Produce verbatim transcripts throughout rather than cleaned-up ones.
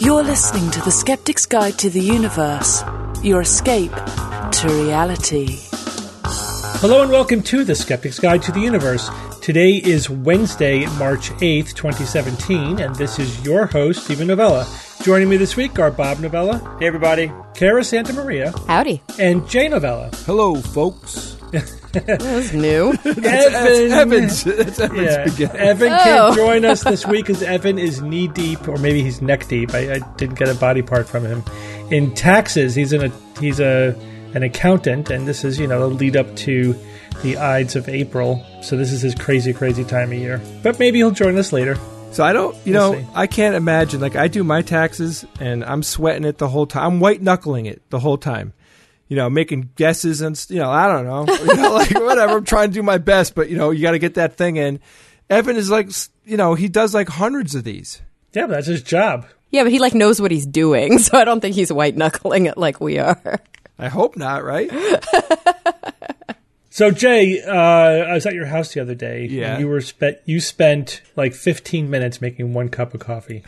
You're listening to The Skeptic's Guide to the Universe, your escape to reality. Hello and welcome to The Skeptic's Guide to the Universe. Today is Wednesday, March eighth, twenty seventeen, and this is your host, Stephen Novella. Joining me this week are Bob Novella. Hey, everybody. Kara Santa Maria. Howdy. And Jay Novella. Hello, folks. That was new. Evan. Evans. It's Evans Yeah. beginning. Evan Oh. can't join us this week because Evan is knee-deep, or maybe he's neck-deep. I, I didn't get a body part from him. In taxes, he's in a he's a an accountant, and this is, you know, the lead up to the Ides of April. So this is his crazy, crazy time of year. But maybe he'll join us later. So I don't, you We'll know, see. I can't imagine. Like, I do my taxes, and I'm sweating it the whole time. I'm white-knuckling it the whole time. You know, making guesses and, you know, I don't know. You know, like, whatever. I'm trying to do my best, but, you know, you got to get that thing in. Evan is like, you know, he does like hundreds of these. Yeah, but that's his job. Yeah, but he like knows what he's doing, so I don't think he's white knuckling it like we are. I hope not, right? So Jay, uh, I was at your house the other day. Yeah. And you were spe- you spent like fifteen minutes making one cup of coffee.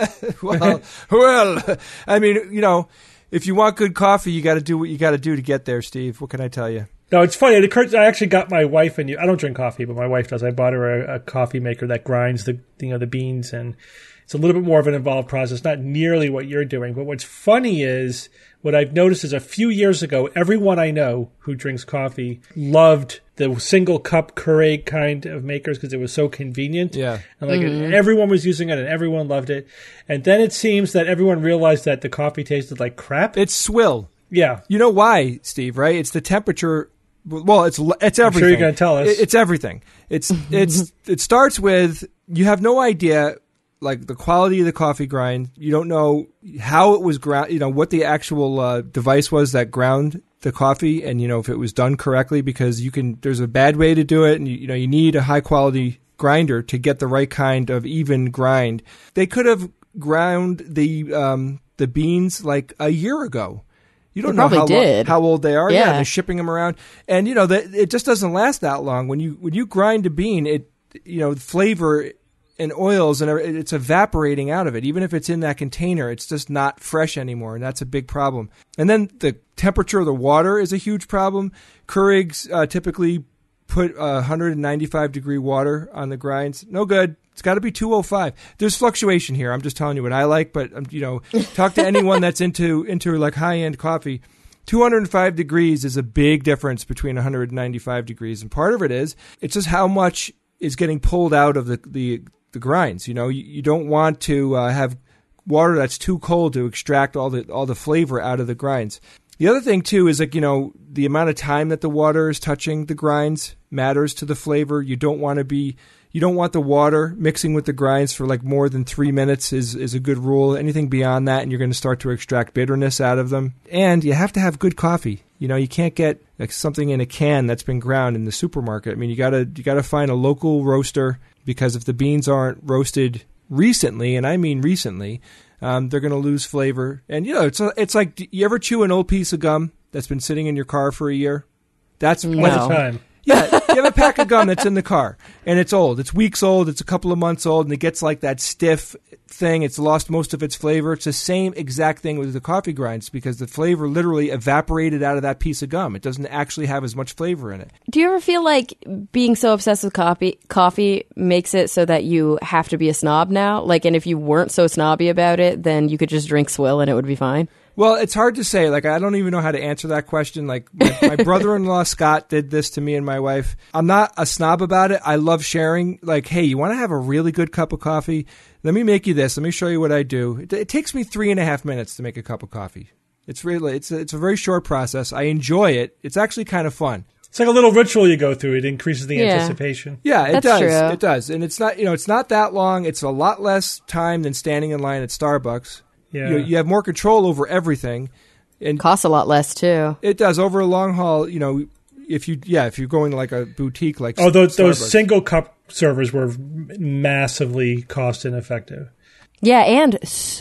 well, well, I mean, you know, if you want good coffee, you got to do what you got to do to get there, Steve. What can I tell you? No, it's funny. It occurred. I actually got my wife and you. I don't drink coffee, but my wife does. I bought her a, a coffee maker that grinds the you know the beans, and it's a little bit more of an involved process. Not nearly what you're doing. But what's funny is what I've noticed is a few years ago, everyone I know who drinks coffee loved the single cup Keurig kind of makers because it was so convenient. Yeah. And like everyone was using it and everyone loved it. And then it seems that everyone realized that the coffee tasted like crap. It's swill. Yeah. You know why, Steve, right? It's the temperature. Well, it's it's everything. I'm sure you're going to tell us. It- It's everything. It's it's it starts with you have no idea like the quality of the coffee grind. You don't know how it was ground, you know, what the actual uh, device was that ground the coffee, and you know if it was done correctly, because you can there's a bad way to do it, and you, you know you need a high quality grinder to get the right kind of even grind. They could have ground the um, the beans like a year ago. You don't They know probably how, lo- did. how old they are. Yeah. They're shipping them around, and you know that it just doesn't last that long. When you when you grind a bean, it you know flavor and oils and every- it's evaporating out of it. Even if it's in that container, it's just not fresh anymore, and that's a big problem. And then the temperature of the water is a huge problem. Keurigs uh, typically put uh, one ninety-five degree water on the grinds. No good. It's got to be two oh five. There's fluctuation here. I'm just telling you what I like, but um, you know, talk to anyone that's into into like high end coffee. two hundred five degrees is a big difference between one ninety-five degrees, and part of it is it's just how much is getting pulled out of the the, the grinds. You know, you, you don't want to uh, have water that's too cold to extract all the all the flavor out of the grinds. The other thing, too, is like, you know, the amount of time that the water is touching the grinds matters to the flavor. You don't want to be, you don't want the water mixing with the grinds for like more than three minutes is, is a good rule. Anything beyond that, and you're going to start to extract bitterness out of them. And you have to have good coffee. You know, you can't get like something in a can that's been ground in the supermarket. I mean, you gotta, you gotta find a local roaster, because if the beans aren't roasted recently, and I mean recently, Um, they're going to lose flavor. And, you know, it's it's like, you ever chew an old piece of gum that's been sitting in your car for a year? That's No. when All the time. Yeah, you have a pack of gum that's in the car, and it's old. It's weeks old. It's a couple of months old, and it gets like that stiff thing. It's lost most of its flavor. It's the same exact thing with the coffee grinds, because the flavor literally evaporated out of that piece of gum. It doesn't actually have as much flavor in it. Do you ever feel like being so obsessed with coffee coffee makes it so that you have to be a snob now? Like, and if you weren't so snobby about it, then you could just drink swill and it would be fine? Well, it's hard to say. Like, I don't even know how to answer that question. Like, my, my brother-in-law, Scott, did this to me and my wife. I'm not a snob about it. I love sharing. Like, hey, you want to have a really good cup of coffee? Let me make you this. Let me show you what I do. It, it takes me three and a half minutes to make a cup of coffee. It's really, it's a, it's a very short process. I enjoy it. It's actually kind of fun. It's like a little ritual you go through. It increases the Yeah. anticipation. Yeah, it That's does. true. It does. And it's not, you know, it's not that long. It's a lot less time than standing in line at Starbucks. Yeah. You, you have more control over everything. And Costs a lot less, too. it does over a long haul. You know, if you yeah, if you're going to like a boutique like Oh, those, those Starbucks. single cup servers were massively cost ineffective. Yeah, and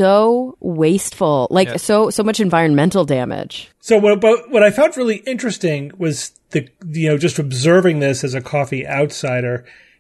so wasteful. Like, Yeah. so so much environmental damage. So what, but what I found really interesting was the you know just observing this as a coffee outsider,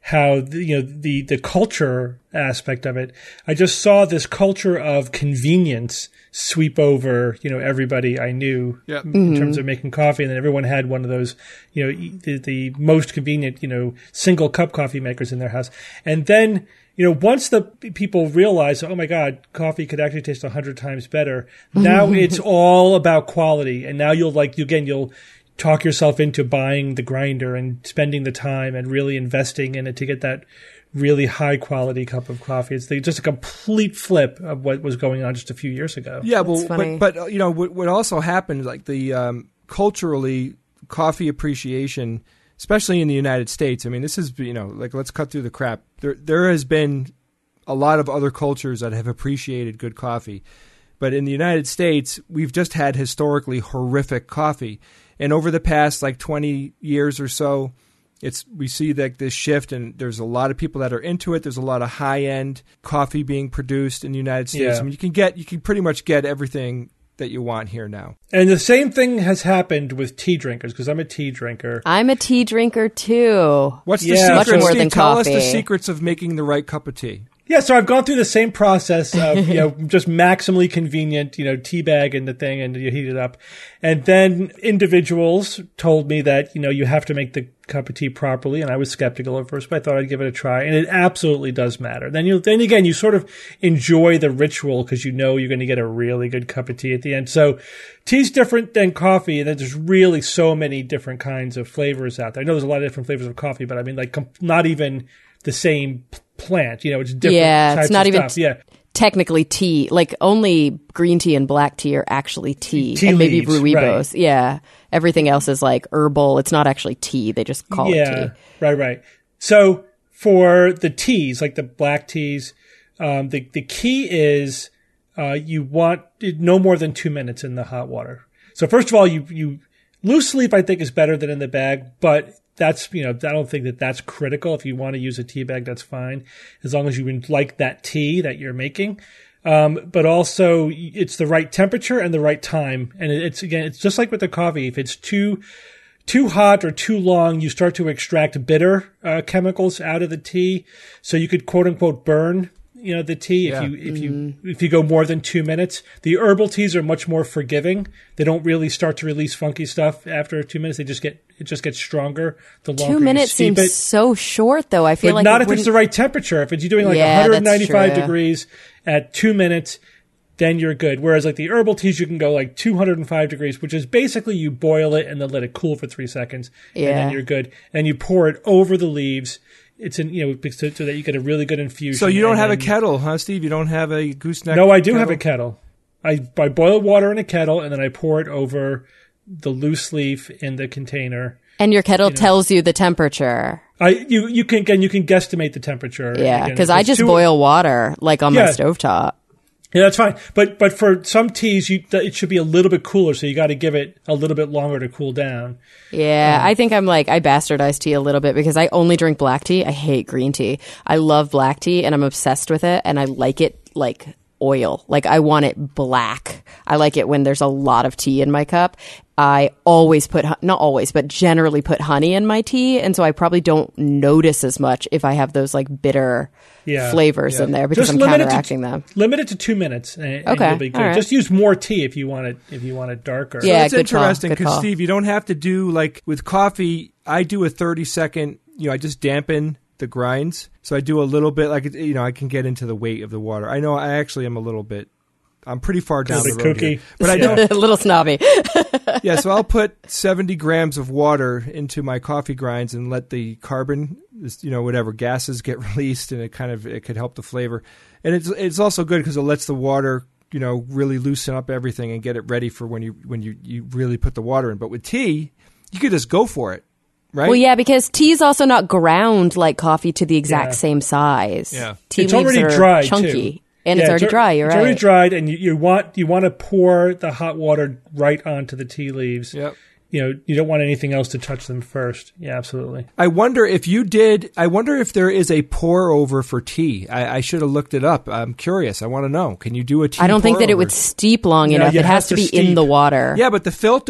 how the, you know the the culture aspect of it. I just saw this culture of convenience sweep over, you know, everybody I knew Yep. in Mm-hmm. terms of making coffee, and then everyone had one of those, you know, the, the most convenient, you know, single cup coffee makers in their house. And then, you know, once the people realize, oh my God, coffee could actually taste a hundred times better. Now it's all about quality, and now you'll like again you'll talk yourself into buying the grinder and spending the time and really investing in it to get that really high quality cup of coffee. It's the, just a complete flip of what was going on just a few years ago. Yeah, well, That's funny. but but uh, you know what, what also happened, like the um, culturally coffee appreciation, especially in the United States. I mean, this is you know like let's cut through the crap. There there has been a lot of other cultures that have appreciated good coffee, but in the United States, we've just had historically horrific coffee, and over the past like twenty years or so. It's we see like this shift, and there's a lot of people that are into it. There's a lot of high end coffee being produced in the United States. Yeah. I mean, you can get you can pretty much get everything that you want here now. And the same thing has happened with tea drinkers, because I'm a tea drinker. I'm a tea drinker too. What's the Yeah, secret? much more Steve? than Tell us the coffee. secrets of making the right cup of tea. Yeah, so I've gone through the same process of, you know, just maximally convenient, you know, tea bag in the thing and you heat it up. And then individuals told me that, you know, you have to make the cup of tea properly. And I was skeptical at first, but I thought I'd give it a try. And it absolutely does matter. Then you, then again, you sort of enjoy the ritual because you know you're going to get a really good cup of tea at the end. So tea's different than coffee. And there's really so many different kinds of flavors out there. I know there's a lot of different flavors of coffee, but I mean, like, com- not even the same plant, you know, it's different Yeah, types it's not of even stuff. Yeah. technically tea. Like only green tea and black tea are actually tea, Tea and maybe leaves, Ruibos. Yeah, everything else is like herbal. It's not actually tea. They just call yeah, it tea. right, right. So for the teas, like the black teas, um, the the key is uh, you want it no more than two minutes in the hot water. So first of all, you you loose leaf I think is better than in the bag, but that's, you know, I don't think that that's critical. If you want to use a tea bag, that's fine, as long as you like that tea that you're making. Um, but also it's the right temperature and the right time. And it's, again, it's just like with the coffee. If it's too, too hot or too long, you start to extract bitter, uh, chemicals out of the tea. So you could quote unquote burn, you know, the tea Yeah. if you, if you, if you go more than two minutes. The herbal teas are much more forgiving. They don't really start to release funky stuff after two minutes. They just get, it just gets stronger the longer Two you minutes steep seems it. so short, though. I feel But like not it if it's the wouldn't- right temperature. If it's you're doing like Yeah, that's one ninety-five true. degrees at two minutes, then you're good. Whereas like the herbal teas, you can go like two hundred five degrees, which is basically you boil it and then let it cool for three seconds, and Yeah. then you're good. And you pour it over the leaves. It's in, you know, so, so that you get a really good infusion. So you don't and have a then- kettle, huh, Steve? You don't have a gooseneck? No, I do kettle? have a kettle. I I boil water in a kettle and then I pour it over the loose leaf in the container. And your kettle tells you the temperature. I you you can again you can guesstimate the temperature. Yeah, Again, because if I it's just too- boil water like on my Yeah. stovetop. Yeah, that's fine. But but for some teas, you it should be a little bit cooler, so you got to give it a little bit longer to cool down. Yeah, I think I'm like, I bastardize tea a little bit because I only drink black tea. I hate green tea. I love black tea and I'm obsessed with it, and I like it like oil. Like I want it black. I like it when there's a lot of tea in my cup. I always put, hu- not always, but generally put honey in my tea. And so I probably don't notice as much if I have those like bitter Yeah, flavors yeah. in there because Just I'm limit it to- counteracting them. Limit it to two minutes, and, and Okay, you'll be good. all right. Just use more tea if you want it if you want it darker. Yeah, That's good call, interesting good because, call. Steve, you don't have to do like with coffee. I do a thirty second, you know, I just dampen the grinds. So I do a little bit like, you know, I can get into the weight of the water. I know I actually am a little bit, I'm pretty far down little the bit road here. kooky. But I Yeah. don't, A little snobby. yeah, so I'll put seventy grams of water into my coffee grinds and let the carbon, this, you know, whatever gases get released, and it kind of it could help the flavor. And it's it's also good because it lets the water, you know, really loosen up everything and get it ready for when you when you, you really put the water in. But with tea, you could just go for it, right? Well, yeah, because tea's also not ground like coffee to the exact Yeah. same size. Yeah. Tea It's leaves already are dried, chunky. too. And Yeah, it's already al- dry, you're it's right. already dried, and you, you want you want to pour the hot water right onto the tea leaves. Yep. You know, you don't want anything else to touch them first. Yeah, absolutely. I wonder if you did. I wonder if there is a pour over for tea. I, I should have looked it up. I'm curious. I want to know. Can you do a tea? I don't think that it pour-over? would steep long Yeah, enough. you It has have to to be in steep. the water. Yeah, but the filter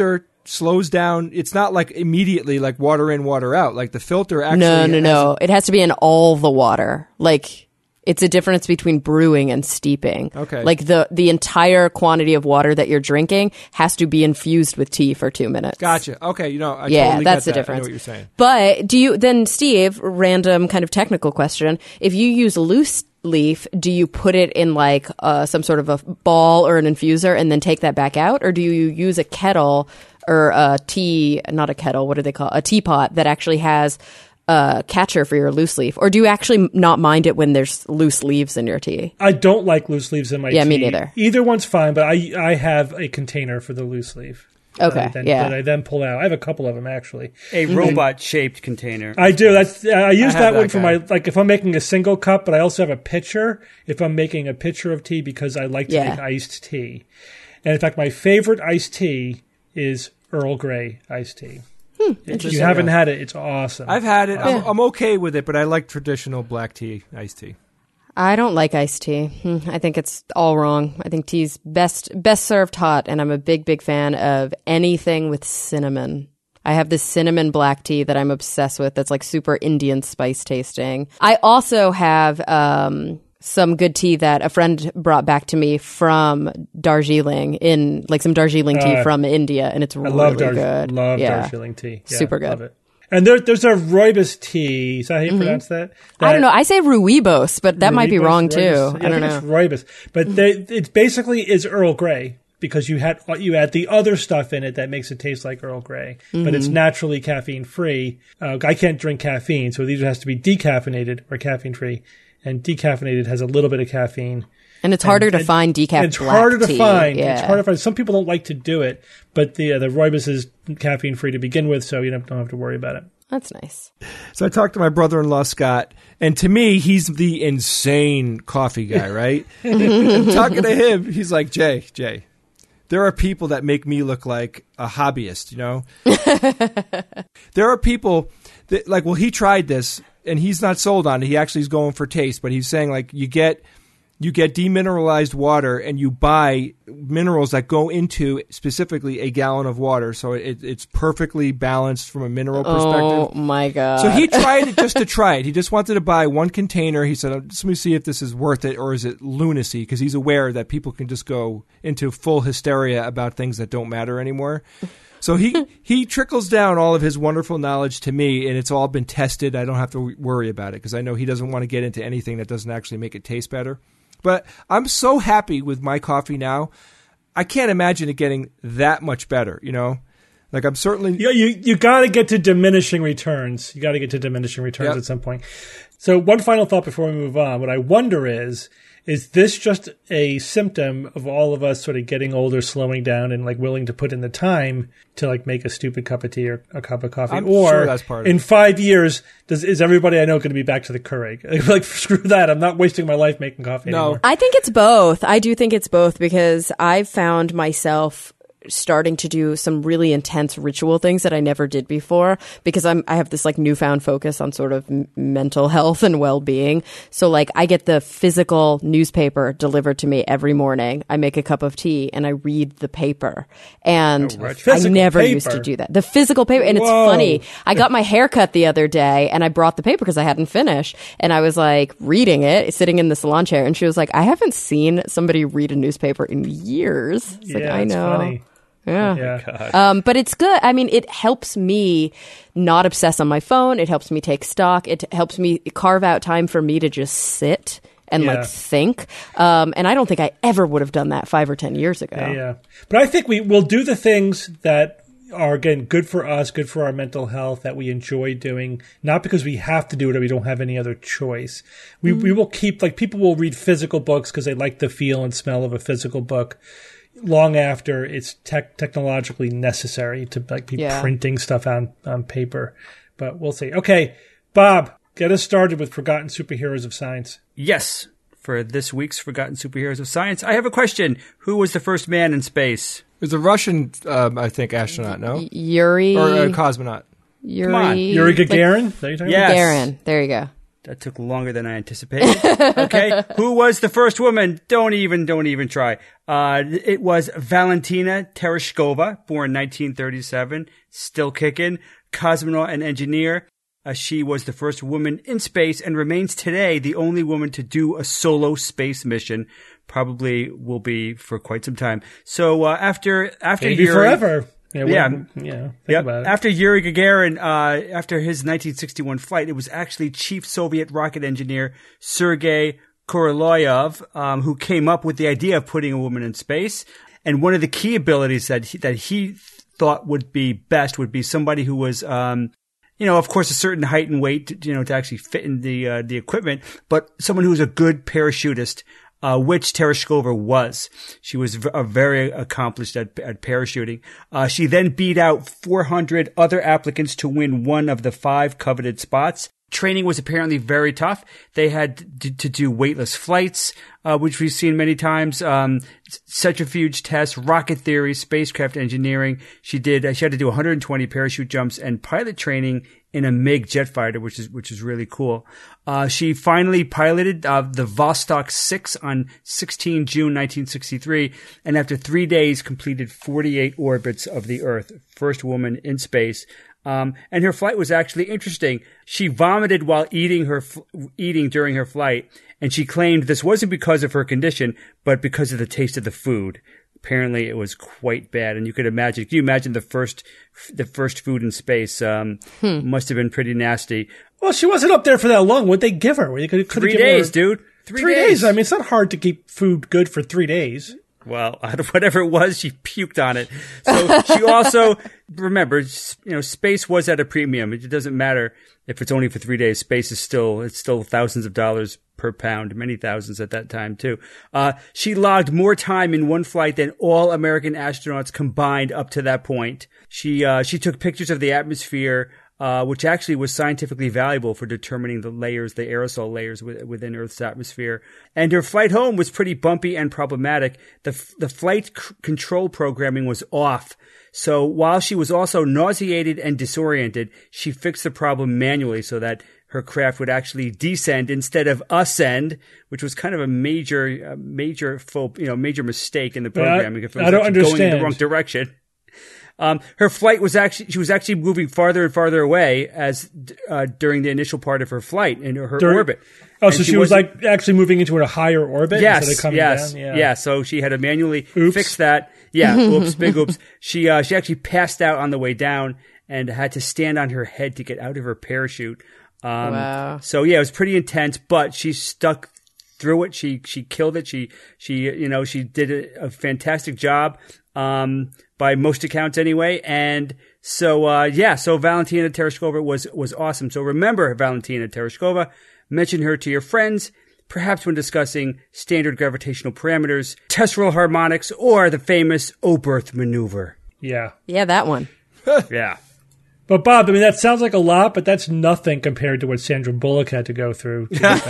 slows down. It's not like immediately like water in, water out. Like the filter actually. No, no, has- no. It has to be in all the water. Like it's a difference between brewing and steeping. Okay. Like the the entire quantity of water that you're drinking has to be infused with tea for two minutes. Gotcha. Okay, you know, I Yeah, totally that's get the that. I know difference. what you're saying. But do you then, Steve? Random kind of technical question: if you use loose leaf, do you put it in like uh, some sort of a ball or an infuser and then take that back out, or do you use a kettle or a tea? Not a kettle. What do they call it? A teapot that actually has a catcher for your loose leaf, or do you actually not mind it when there's loose leaves in your tea? I don't like loose leaves in my Yeah, tea. me neither. Either one's fine, but I I have a container for the loose leaf. Okay, that I then, yeah. That I then pull out. I have a couple of them actually. A robot-shaped container. I do. That's I use I have that, that one for guy. my like if I'm making a single cup, but I also have a pitcher if I'm making a pitcher of tea because I like to Yeah. make iced tea. And in fact, my favorite iced tea is Earl Grey iced tea. If you haven't had it, it's awesome. I've had it. I'm, I'm okay with it, but I like traditional black tea, iced tea. I don't like iced tea. Hmm, I think it's all wrong. I think tea's best best served hot, and I'm a big, big fan of anything with cinnamon. I have this cinnamon black tea that I'm obsessed with that's like super Indian spice tasting. I also have um, some good tea that a friend brought back to me from Darjeeling, in like some Darjeeling tea Uh, from India, and it's I really love Dar- good. love yeah. Darjeeling tea. Yeah, Super good. Love it. And there, there's a rooibos tea. Is that how you pronounce that? I don't That- know. I say rooibos, but that might be Rooibos, wrong too. rooibos. Yeah, I don't think know. It's rooibos, but they, it basically is Earl Grey because you had you add the other stuff in it that makes it taste like Earl Grey, but it's Mm-hmm. naturally caffeine free. Uh, I can't drink caffeine, so it either has to be decaffeinated or caffeine free. And decaffeinated has a little bit of caffeine. And it's harder to and- find decaf and It's black harder to tea. find. Yeah. It's harder to find. Some people don't like to do it, but the uh, the rooibos is caffeine free to begin with, so you don't, don't have to worry about it. That's nice. So I talked to my brother-in-law, Scott, and to me, he's the insane coffee guy, right? And talking to him, he's like, Jay, Jay, there are people that make me look like a hobbyist, you know? There are people that, like, well, he tried this, and he's not sold on it. He actually is going for taste, but he's saying, like, you get... You get demineralized water, and you buy minerals that go into specifically a gallon of water, so it, it's perfectly balanced from a mineral perspective. Oh my god! So he tried it just to try it. He just wanted to buy one container. He said, "Let me see if this is worth it, or is it lunacy?" Because he's aware that people can just go into full hysteria about things that don't matter anymore. So he he trickles down all of his wonderful knowledge to me, and it's all been tested. I don't have to worry about it because I know he doesn't want to get into anything that doesn't actually make it taste better. But I'm so happy with my coffee now. I can't imagine it getting that much better, you know? Like I'm certainly... You you, you got to get to diminishing returns. You got to get to diminishing returns Yep. at some point. So one final thought before we move on. What I wonder is, is this just a symptom of all of us sort of getting older, slowing down, and like willing to put in the time to like make a stupid cup of tea or a cup of coffee? I'm or sure that's part of in it. five years, does is everybody I know going to be back to the Keurig? Like, screw that. I'm not wasting my life making coffee No. anymore. I think it's both. I do think it's both because I've found myself starting to do some really intense ritual things that I never did before because I'm I have this like newfound focus on sort of m- mental health and well-being. So like I get the physical newspaper delivered to me every morning. I make a cup of tea and I read the paper. And Oh, right. I Physical never used paper. to do that. The physical paper. And it's Whoa. funny. I got my hair cut the other day and I brought the paper because I hadn't finished. And I was like reading it, sitting in the salon chair. And she was like, I haven't seen somebody read a newspaper in years. It's Yeah, like, I it's know. funny. Yeah. Yeah. Um, but it's good. I mean, it helps me not obsess on my phone. It helps me take stock. It helps me carve out time for me to just sit and Yeah. like think. Um, and I don't think I ever would have done that five or ten years ago. Yeah, yeah. But I think we will do the things that are, again, good for us, good for our mental health, that we enjoy doing, not because we have to do it or we don't have any other choice. We we will keep, like, people will read physical books because they like the feel and smell of a physical book long after it's tech technologically necessary to like be Yeah. printing stuff on, on paper. But we'll see. Okay, Bob, get us started with Forgotten Superheroes of Science. Yes, for this week's Forgotten Superheroes of Science, I have a question. Who was the first man in space? It was a Russian, um, I think, astronaut, no? Yuri. Or a cosmonaut. Yuri. on. Yuri it's like Gagarin? Is that what you're talking Yeah. about? Yes. Gagarin. There you go. That took longer than I anticipated. Okay. Who was the first woman? Don't even, don't even try. Uh, it was Valentina Tereshkova, born nineteen thirty-seven, still kicking, cosmonaut and engineer. Uh, she was the first woman in space and remains today the only woman to do a solo space mission. Probably will be for quite some time. So, uh, after, after Maybe Yuri, forever. Yeah. Yeah. Yeah. Think Yep. about it. After Yuri Gagarin, uh, after his nineteen sixty-one flight, it was actually Chief Soviet rocket engineer Sergei Korolyov, um, who came up with the idea of putting a woman in space. And one of the key abilities that he, that he thought would be best would be somebody who was, um, you know, of course, a certain height and weight, to, you know, to actually fit in the uh, the equipment, but someone who was a good parachutist. Uh, which Tereshkova was. She was v- a very accomplished at, at parachuting. Uh, she then beat out four hundred other applicants to win one of the five coveted spots. Training was apparently very tough. They had to, to do weightless flights, uh, which we've seen many times, um, centrifuge tests, rocket theory, spacecraft engineering. She did, uh, she had to do one hundred twenty parachute jumps and pilot training in a MiG jet fighter, which is, which is really cool. Uh, she finally piloted, uh, the Vostok six on the sixteenth of June, nineteen sixty-three. And after three days completed forty-eight orbits of the Earth. First woman in space. Um, and her flight was actually interesting. She vomited while eating her, f- eating during her flight. And she claimed this wasn't because of her condition, but because of the taste of the food. Apparently it was quite bad. And you could imagine, can you imagine the first, the first food in space, um, hmm. must have been pretty nasty. Well, she wasn't up there for that long. What'd they give her? They could, three days, her... dude. Three, three days. days. I mean, it's not hard to keep food good for three days. Well, out of whatever it was, she puked on it. So she also, remember, you know, space was at a premium. It doesn't matter if it's only for three days. Space is still, it's still thousands of dollars per pound, many thousands at that time too. Uh, she logged more time in one flight than all American astronauts combined up to that point. She, uh, she took pictures of the atmosphere, uh, which actually was scientifically valuable for determining the layers, the aerosol layers within Earth's atmosphere. And her flight home was pretty bumpy and problematic. The, the flight c- control programming was off. So while she was also nauseated and disoriented, she fixed the problem manually so that her craft would actually descend instead of ascend, which was kind of a major, uh, major, faux, you know, major mistake in the programming. I, if it was I don't understand. Going in the wrong direction. Um, her flight was actually, she was actually moving farther and farther away as, uh, during the initial part of her flight in her during, orbit. Oh, and so she, she was like actually moving into a higher orbit yes, instead of coming yes, down? Yeah. yeah. So she had to manually oops. fix that. Yeah. Oops, big oops. She, uh, she actually passed out on the way down and had to stand on her head to get out of her parachute. Um, wow. So yeah, it was pretty intense, but she stuck through it. She, she killed it. She, she, you know, she did a, a fantastic job. Um, by most accounts anyway. And so, uh, yeah, so Valentina Tereshkova was, was awesome. So remember Valentina Tereshkova, mention her to your friends, perhaps when discussing standard gravitational parameters, tesseract harmonics, or the famous O-Birth maneuver. Yeah. Yeah, that one. Yeah. But Bob, I mean, that sounds like a lot, but that's nothing compared to what Sandra Bullock had to go through.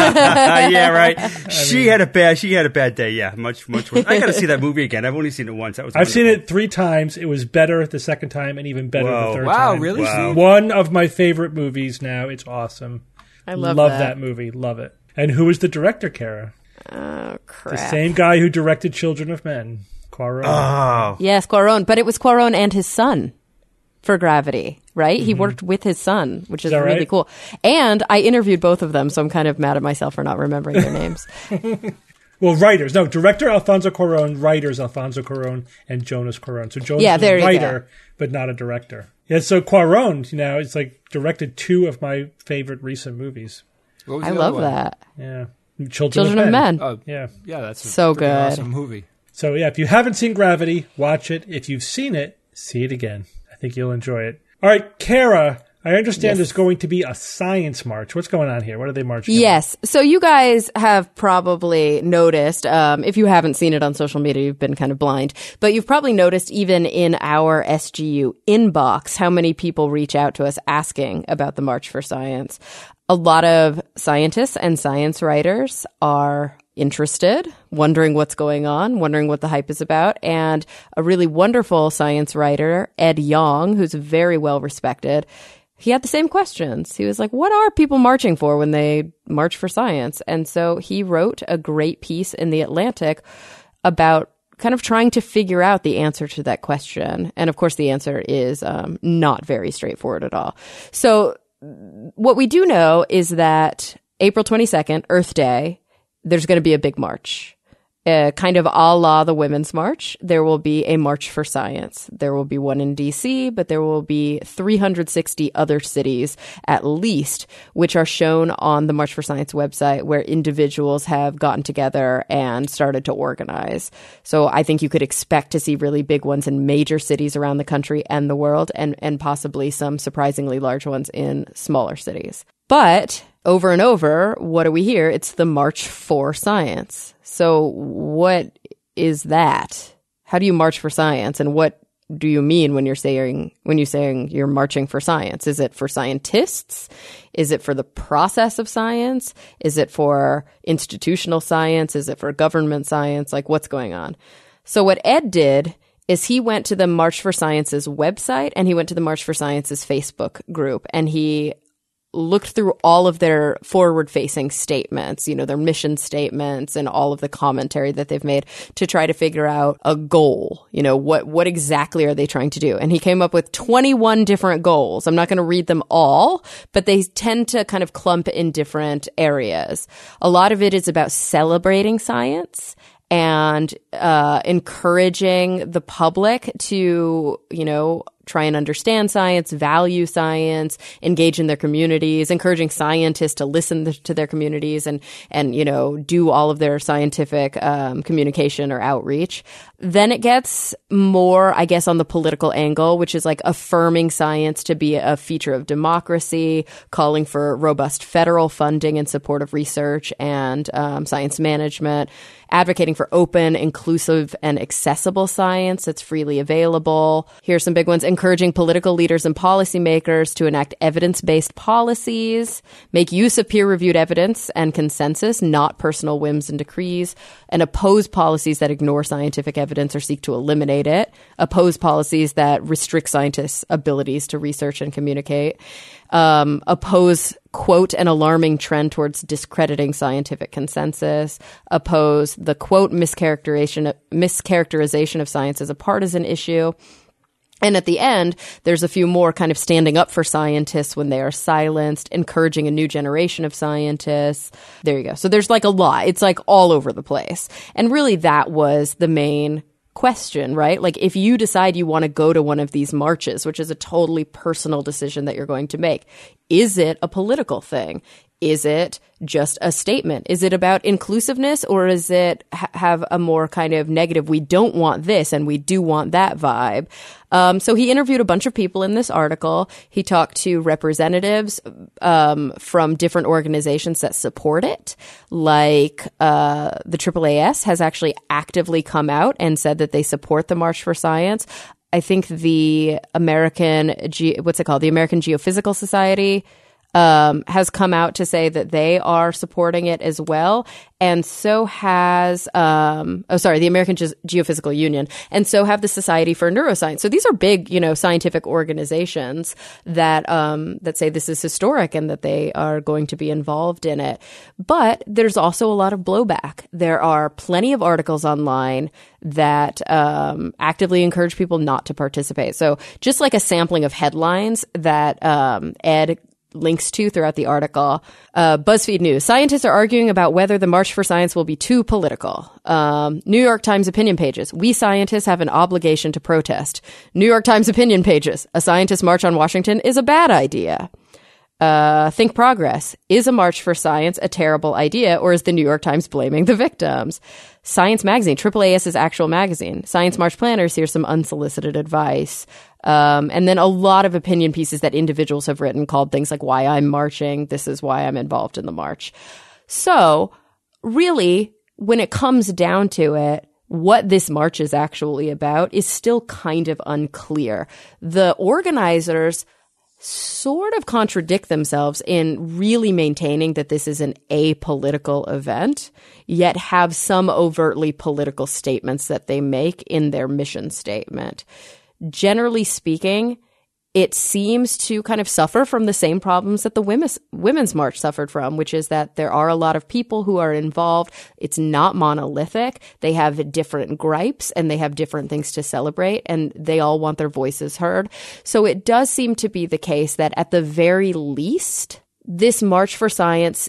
Yeah, right. She mean, had a bad, she had a bad day. Yeah, much, much worse. I got to see that movie again. I've only seen it once. That was. I've wonderful. seen it three times. It was better the second time, and even better Whoa. the third wow, time. Wow, really? Wow. One of my favorite movies now. It's awesome. I love, love that. that movie. Love it. And who is the director, Kara? Oh, crap. The same guy who directed Children of Men, Cuarón. Oh, Yes, Cuarón. But it was Cuarón and his son for Gravity, right? Mm-hmm. He worked with his son, which is, is really right? cool. And I interviewed both of them, so I'm kind of mad at myself for not remembering their names. Well, writers. No, director Alfonso Cuarón, writers Alfonso Cuarón and Jonas Cuarón. So Jonas Yeah, is there a you writer, go. but not a director. Yeah, so Cuarón, you know, it's like directed two of my favorite recent movies. What was I the love other one? that. Yeah. Children, Children of of Men. Men. Oh, Yeah. yeah, that's a So freaking good. awesome movie. So, yeah, if you haven't seen Gravity, watch it. If you've seen it, see it again. I think you'll enjoy it. All right, Kara, I understand Yes. there's going to be a science march. What's going on here? What are they marching on? Yes. So you guys have probably noticed, um, if you haven't seen it on social media, you've been kind of blind, but you've probably noticed even in our S G U inbox, how many people reach out to us asking about the March for Science. A lot of scientists and science writers are interested, wondering what's going on, wondering what the hype is about. And a really wonderful science writer, Ed Yong, who's very well respected, he had the same questions. He was like, what are people marching for when they march for science? And so he wrote a great piece in The Atlantic about kind of trying to figure out the answer to that question. And of course, the answer is um, not very straightforward at all. So what we do know is that April twenty-second, Earth Day, there's going to be a big march. Uh, kind of a la the Women's March, there will be a March for Science. There will be one in D C, but there will be three hundred sixty other cities at least, which are shown on the March for Science website, where individuals have gotten together and started to organize. So I think you could expect to see really big ones in major cities around the country and the world, and, and possibly some surprisingly large ones in smaller cities. But over and over, what do we hear? It's the March for Science. So what is that? How do you march for science? And what do you mean when you're saying when you're saying you're marching for science? Is it for scientists? Is it for the process of science? Is it for institutional science? Is it for government science? Like, what's going on? So what Ed did is he went to the March for Science's website, and he went to the March for Science's Facebook group, and he looked through all of their forward-facing statements, you know, their mission statements and all of the commentary that they've made to try to figure out a goal. You know, what what exactly are they trying to do? And he came up with twenty-one different goals. I'm not going to read them all, but they tend to kind of clump in different areas. A lot of it is about celebrating science and uh, encouraging the public to, you know, try and understand science, value science, engage in their communities, encouraging scientists to listen to their communities and, and, you know, do all of their scientific um, communication or outreach. Then it gets more, I guess, on the political angle, which is like affirming science to be a feature of democracy, calling for robust federal funding in support of research and um, science management, advocating for open, inclusive, and accessible science that's freely available. Here's some big ones. Encouraging political leaders and policymakers to enact evidence-based policies, make use of peer-reviewed evidence and consensus, not personal whims and decrees, and oppose policies that ignore scientific evidence or seek to eliminate it, oppose policies that restrict scientists' abilities to research and communicate, um, oppose, quote, an alarming trend towards discrediting scientific consensus, oppose the, quote, mischaracterization, mischaracterization of science as a partisan issue. And at the end, there's a few more kind of standing up for scientists when they are silenced, encouraging a new generation of scientists. There you go. So there's like a lot. It's like all over the place. And really that was the main question, right? Like if you decide you want to go to one of these marches, which is a totally personal decision that you're going to make, is it a political thing? Is it just a statement? Is it about inclusiveness, or is it ha- have a more kind of negative, we don't want this and we do want that vibe? Um, so he interviewed a bunch of people in this article. He talked to representatives um, from different organizations that support it, like uh, the triple A S has actually actively come out and said that they support the March for Science. I think the American, Ge- what's it called? The American Geophysical Society Um, has come out to say that they are supporting it as well. And so has, um, oh, sorry, the American Ge- Geophysical Union. And so have the Society for Neuroscience. So these are big, you know, scientific organizations that, um, that say this is historic and that they are going to be involved in it. But there's also a lot of blowback. There are plenty of articles online that, um, actively encourage people not to participate. So just like a sampling of headlines that, um, Ed links to throughout the article. Uh, BuzzFeed News. Scientists are arguing about whether the March for Science will be too political. Um, New York Times opinion pages. We scientists have an obligation to protest. New York Times opinion pages. A scientist march on Washington is a bad idea. Uh, Think Progress. Is a March for Science a terrible idea, or is the New York Times blaming the victims? Science Magazine, triple A S's actual magazine. Science March Planners, here's some unsolicited advice. Um, and then a lot of opinion pieces that individuals have written called things like Why I'm Marching. This is why I'm involved in the march. So really, when it comes down to it, what this march is actually about is still kind of unclear. The organizers sort of contradict themselves in really maintaining that this is an apolitical event, yet have some overtly political statements that they make in their mission statement. Generally speaking, it seems to kind of suffer from the same problems that the women's, women's march suffered from, which is that there are a lot of people who are involved. It's not monolithic. They have different gripes and they have different things to celebrate, and they all want their voices heard. So it does seem to be the case that at the very least, this March for Science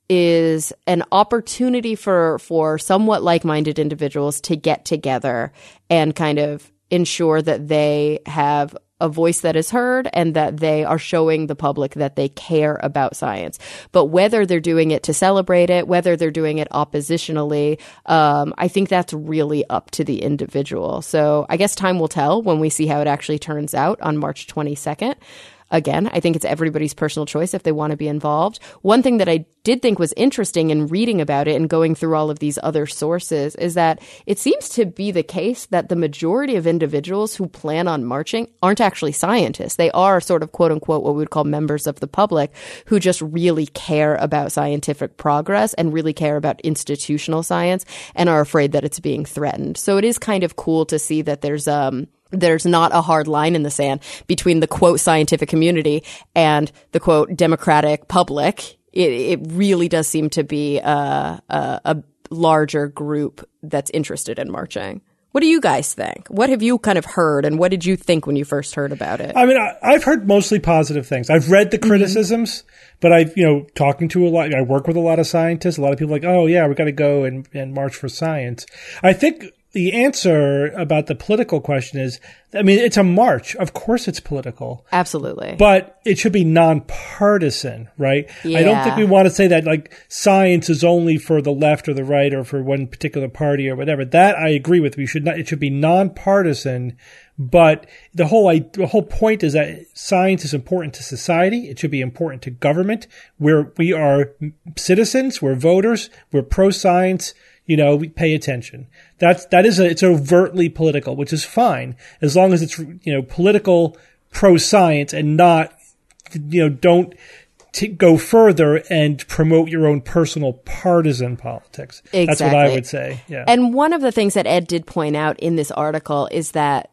is an opportunity for, for somewhat like-minded individuals to get together and kind of ensure that they have a voice that is heard and that they are showing the public that they care about science. But whether they're doing it to celebrate it, whether they're doing it oppositionally, um, I think that's really up to the individual. So I guess time will tell when we see how it actually turns out on March twenty-second. Again, I think it's everybody's personal choice if they want to be involved. One thing that I did think was interesting in reading about it and going through all of these other sources is that it seems to be the case that the majority of individuals who plan on marching aren't actually scientists. They are sort of quote unquote what we would call members of the public who just really care about scientific progress and really care about institutional science and are afraid that it's being threatened. So it is kind of cool to see that there's um there's not a hard line in the sand between the quote scientific community and the quote democratic public. It, it really does seem to be a, a, a larger group that's interested in marching. What do you guys think? What have you kind of heard, and what did you think when you first heard about it? I mean, I, I've heard mostly positive things. I've read the criticisms, mm-hmm. but I've, you know, talking to a lot, I work with a lot of scientists. A lot of people are like, oh yeah, we got to go and, and march for science. I think the answer about the political question is, I mean, it's a march. Of course it's political. Absolutely. But it should be nonpartisan, right? Yeah. I don't think we want to say that like science is only for the left or the right or for one particular party or whatever. That I agree with. We should not, it should be nonpartisan. But the whole, I, the whole point is that science is important to society. It should be important to government. We're, we are citizens. We're voters. We're pro-science. You know, we pay attention. That's, that is a, it's overtly political, which is fine as long as it's, you know, political pro-science and not, you know, don't t- go further and promote your own personal partisan politics. Exactly. That's what I would say. Yeah. And one of the things that Ed did point out in this article is that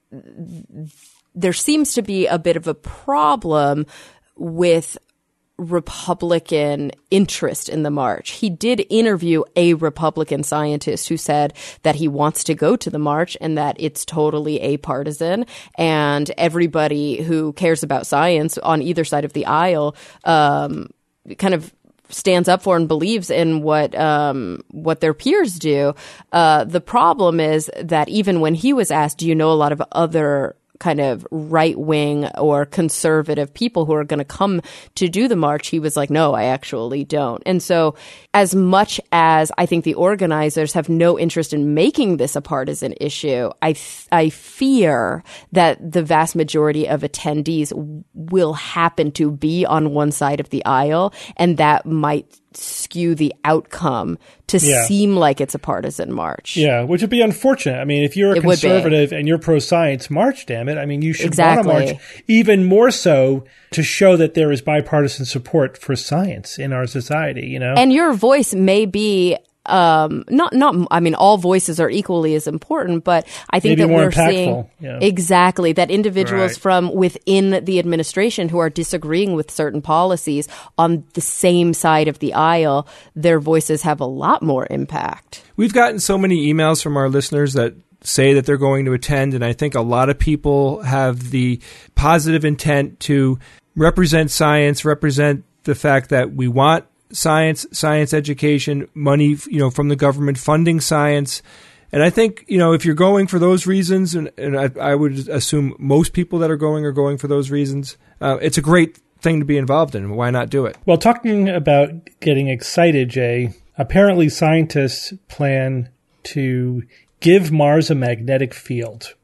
there seems to be a bit of a problem with Republican interest in the march. He did interview a Republican scientist who said that he wants to go to the march and that it's totally apartisan, and everybody who cares about science on either side of the aisle um, kind of stands up for and believes in what um, what their peers do. Uh, the problem is that even when he was asked, do you know a lot of other kind of right-wing or conservative people who are going to come to do the march, he was like, no, I actually don't. And so as much as I think the organizers have no interest in making this a partisan issue, I, th- I fear that the vast majority of attendees will happen to be on one side of the aisle, and that might skew the outcome to yeah. seem like it's a partisan march. Yeah, which would be unfortunate. I mean, if you're a it conservative and you're pro-science, march, damn it. I mean, you should exactly. want to march even more so to show that there is bipartisan support for science in our society, you know? And your voice may be um not not I mean all voices are equally as important, but I think Maybe that more we're impactful. seeing yeah. exactly that individuals Right. from within the administration who are disagreeing with certain policies on the same side of the aisle, their voices have a lot more impact. We've gotten so many emails from our listeners that say that they're going to attend, and I think a lot of people have the positive intent to represent science, represent the fact that we want science, science education, money, you know, from the government funding science. And I think, you know, if you're going for those reasons, and, and I, I would assume most people that are going are going for those reasons, uh, it's a great thing to be involved in. Why not do it? Well, talking about getting excited, Jay, apparently scientists plan to give Mars a magnetic field.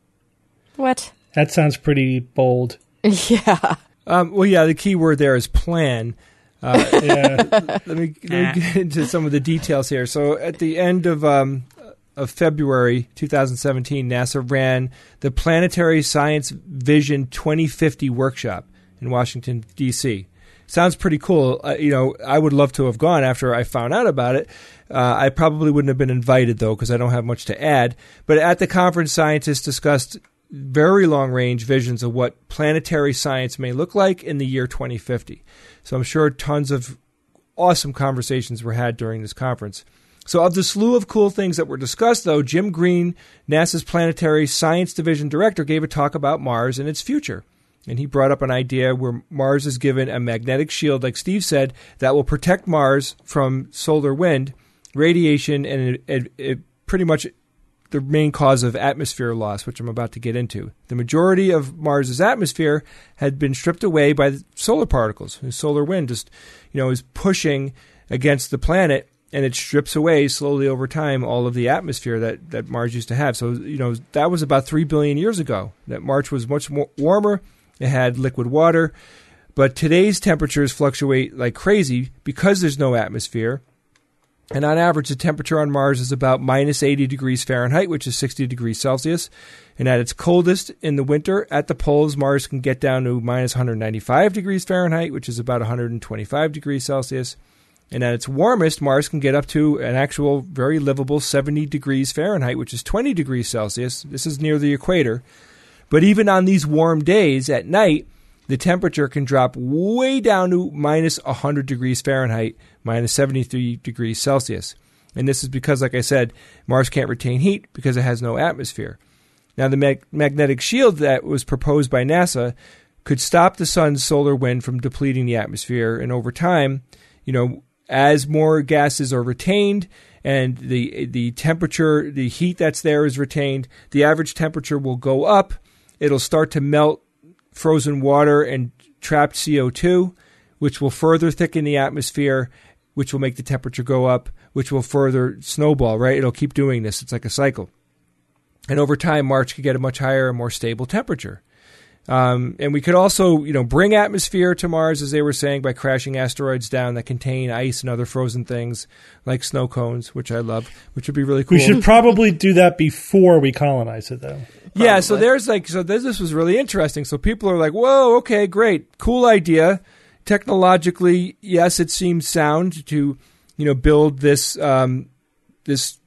What? That sounds pretty bold. Yeah. Um, well, yeah, the key word there is plan. Uh, yeah. let, me, let me get into some of the details here. So at the end of um, of February twenty seventeen, NASA ran the Planetary Science Vision twenty fifty workshop in Washington, D C Sounds pretty cool. Uh, you know, I would love to have gone after I found out about it. Uh, I probably wouldn't have been invited, though, because I don't have much to add. But at the conference, scientists discussed very long-range visions of what planetary science may look like in the year twenty fifty. So I'm sure tons of awesome conversations were had during this conference. So of the slew of cool things that were discussed, though, Jim Green, NASA's Planetary Science Division Director, gave a talk about Mars and its future. And he brought up an idea where Mars is given a magnetic shield, like Steve said, that will protect Mars from solar wind, radiation, and it, it, it pretty much the main cause of atmosphere loss, which I'm about to get into. The majority of Mars's atmosphere had been stripped away by the solar particles. The solar wind just, you know, is pushing against the planet, and it strips away slowly over time all of the atmosphere that, that Mars used to have. So, you know, that was about three billion years ago, that Mars was much more warmer. It had liquid water. But today's temperatures fluctuate like crazy because there's no atmosphere. And on average, the temperature on Mars is about minus eighty degrees Fahrenheit, which is sixty degrees Celsius. And at its coldest in the winter, at the poles, Mars can get down to minus one hundred ninety-five degrees Fahrenheit, which is about one hundred twenty-five degrees Celsius. And at its warmest, Mars can get up to an actual very livable seventy degrees Fahrenheit, which is twenty degrees Celsius. This is near the equator. But even on these warm days at night, the temperature can drop way down to minus one hundred degrees Fahrenheit, minus seventy-three degrees Celsius. And this is because, like I said, Mars can't retain heat because it has no atmosphere. Now, the mag- magnetic shield that was proposed by NASA could stop the sun's solar wind from depleting the atmosphere. And over time, you know, as more gases are retained and the the temperature, the heat that's there is retained, the average temperature will go up. It'll start to melt frozen water and trapped C O two, which will further thicken the atmosphere, which will make the temperature go up, which will further snowball, right? It'll keep doing this. It's like a cycle. And over time, Mars could get a much higher and more stable temperature. Um, and we could also, you know, bring atmosphere to Mars, as they were saying, by crashing asteroids down that contain ice and other frozen things like snow cones, which I love, which would be really cool. We should probably do that before we colonize it, though. Probably. Yeah, so there's like, so this, this was really interesting. So people are like, whoa, okay, great, cool idea. Technologically, yes, it seems sound to, you know, build this, um, this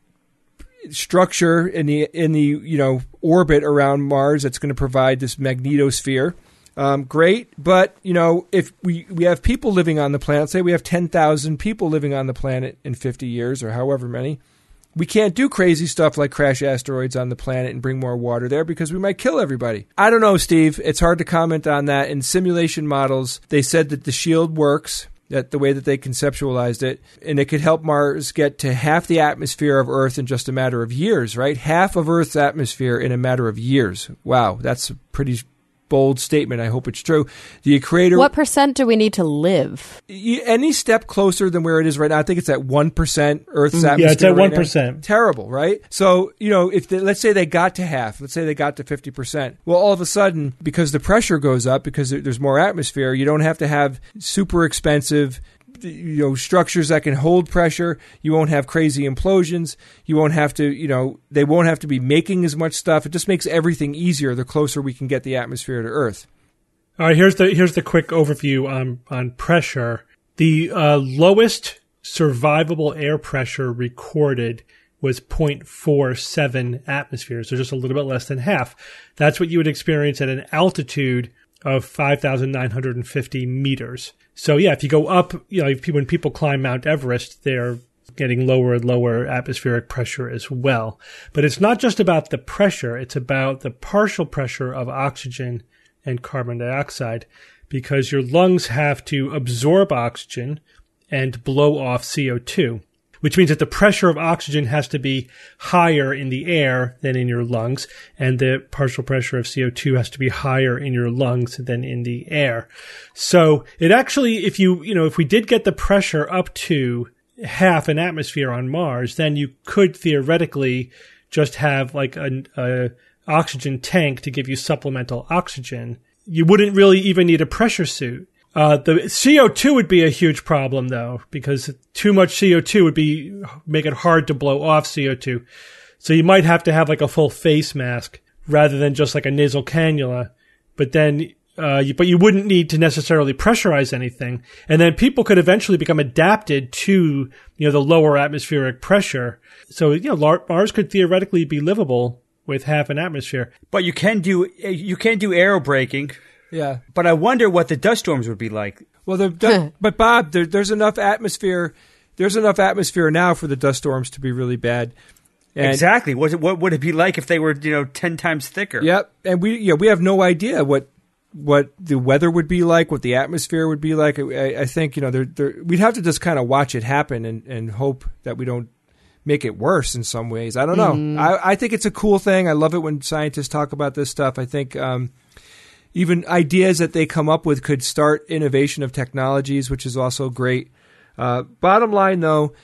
structure in the, in the, you know, orbit around Mars that's going to provide this magnetosphere. Um, great, but, you know, if we, we have people living on the planet, say we have ten thousand people living on the planet in fifty years or however many, we can't do crazy stuff like crash asteroids on the planet and bring more water there because we might kill everybody. I don't know, Steve. It's hard to comment on that. In simulation models, they said that the shield works, that the way that they conceptualized it, and it could help Mars get to half the atmosphere of Earth in just a matter of years, right? Half of Earth's atmosphere in a matter of years. Wow, that's a pretty bold statement. I hope it's true. The equator. What percent do we need to live? Any step closer than where it is right now, I think it's at one percent Earth's Mm, atmosphere. yeah, it's at right one now. percent. Terrible, right? So, you know, if they, let's say they got to half, let's say they got to fifty percent. Well, all of a sudden, because the pressure goes up, because there's more atmosphere, you don't have to have super expensive, you know, structures that can hold pressure. You won't have crazy implosions. You won't have to, you know, they won't have to be making as much stuff. It just makes everything easier the closer we can get the atmosphere to Earth. All right, here's the here's the quick overview on on pressure. The uh, lowest survivable air pressure recorded was zero point four seven atmospheres, so just a little bit less than half. That's what you would experience at an altitude of five thousand nine hundred fifty meters. So yeah, if you go up, you know, if people, when people climb Mount Everest, they're getting lower and lower atmospheric pressure as well. But it's not just about the pressure, it's about the partial pressure of oxygen and carbon dioxide, because your lungs have to absorb oxygen and blow off C O two, which means that the pressure of oxygen has to be higher in the air than in your lungs, and the partial pressure of C O two has to be higher in your lungs than in the air. So it actually, if you, you know, if we did get the pressure up to half an atmosphere on Mars, then you could theoretically just have like a, a oxygen tank to give you supplemental oxygen. You wouldn't really even need a pressure suit. Uh, the C O two would be a huge problem though, because too much C O two would be, make it hard to blow off C O two. So you might have to have like a full face mask rather than just like a nasal cannula. But then, uh, you, but you wouldn't need to necessarily pressurize anything. And then people could eventually become adapted to, you know, the lower atmospheric pressure. So, you know, Mars could theoretically be livable with half an atmosphere. But you can do you can do aerobraking. Yeah. But I wonder what the dust storms would be like. Well, the, but Bob, there, there's enough atmosphere. There's enough atmosphere now for the dust storms to be really bad. And, exactly. What what would it be like if they were, you know, ten times thicker? Yep. And we yeah we have no idea what what the weather would be like, what the atmosphere would be like. I, I think, you know, there, there, we'd have to just kind of watch it happen and, and hope that we don't make it worse in some ways. I don't know. Mm. I, I think it's a cool thing. I love it when scientists talk about this stuff. I think um, even ideas that they come up with could start innovation of technologies, which is also great. Uh, bottom line, though,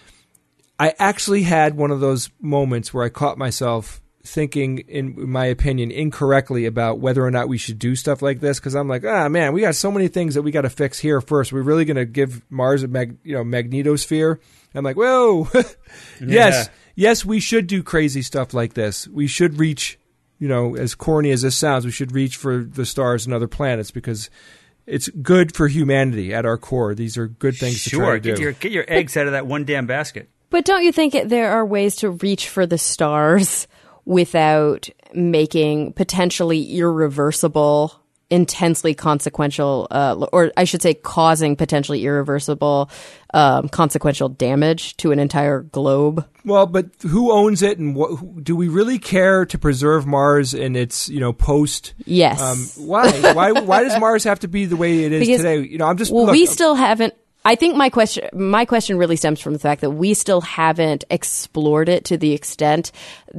I actually had one of those moments where I caught myself thinking, in my opinion, incorrectly about whether or not we should do stuff like this, because I'm like, ah, man, we got so many things that we got to fix here first. We're really going to give Mars a mag- you know magnetosphere. I'm like, whoa, yes, yeah. yes, we should do crazy stuff like this. We should reach, you know, as corny as this sounds, we should reach for the stars and other planets because it's good for humanity at our core. These are good things sure. to try to get do. Your, get your eggs out of that one damn basket. But don't you think it, there are ways to reach for the stars without making potentially irreversible, intensely consequential, uh, or I should say causing potentially irreversible um, consequential damage to an entire globe? Well, but who owns it, and what, who, do we really care to preserve Mars in its, you know, post? Yes. Um, why? why? Why does Mars have to be the way it is because, today? You know, I'm just. Well, look, we still haven't. I think my question, my question really stems from the fact that we still haven't explored it to the extent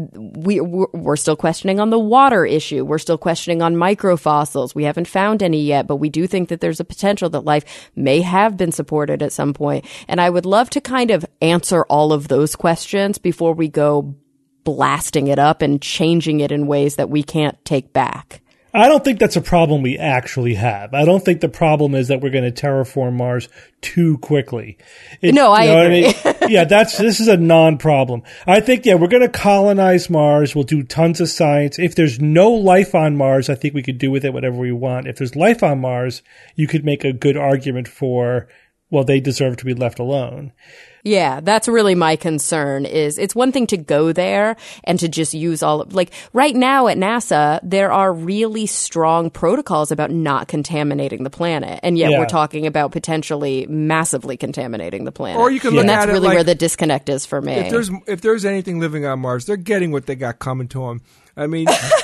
we, we're still questioning on the water issue. We're still questioning on microfossils. We haven't found any yet, but we do think that there's a potential that life may have been supported at some point. And I would love to kind of answer all of those questions before we go blasting it up and changing it in ways that we can't take back. I don't think that's a problem we actually have. I don't think the problem is that we're going to terraform Mars too quickly. It, no, I you know agree. What I mean? Yeah, that's this is a non-problem. I think, yeah, we're going to colonize Mars. We'll do tons of science. If there's no life on Mars, I think we could do with it whatever we want. If there's life on Mars, you could make a good argument for, well, they deserve to be left alone. Yeah, that's really my concern is it's one thing to go there and to just use all of, like right now at NASA, there are really strong protocols about not contaminating the planet. And yet yeah. we're talking about potentially massively contaminating the planet. Or you can and look that's at it really like, where the disconnect is for me. If there's, if there's anything living on Mars, they're getting what they got coming to them. I mean,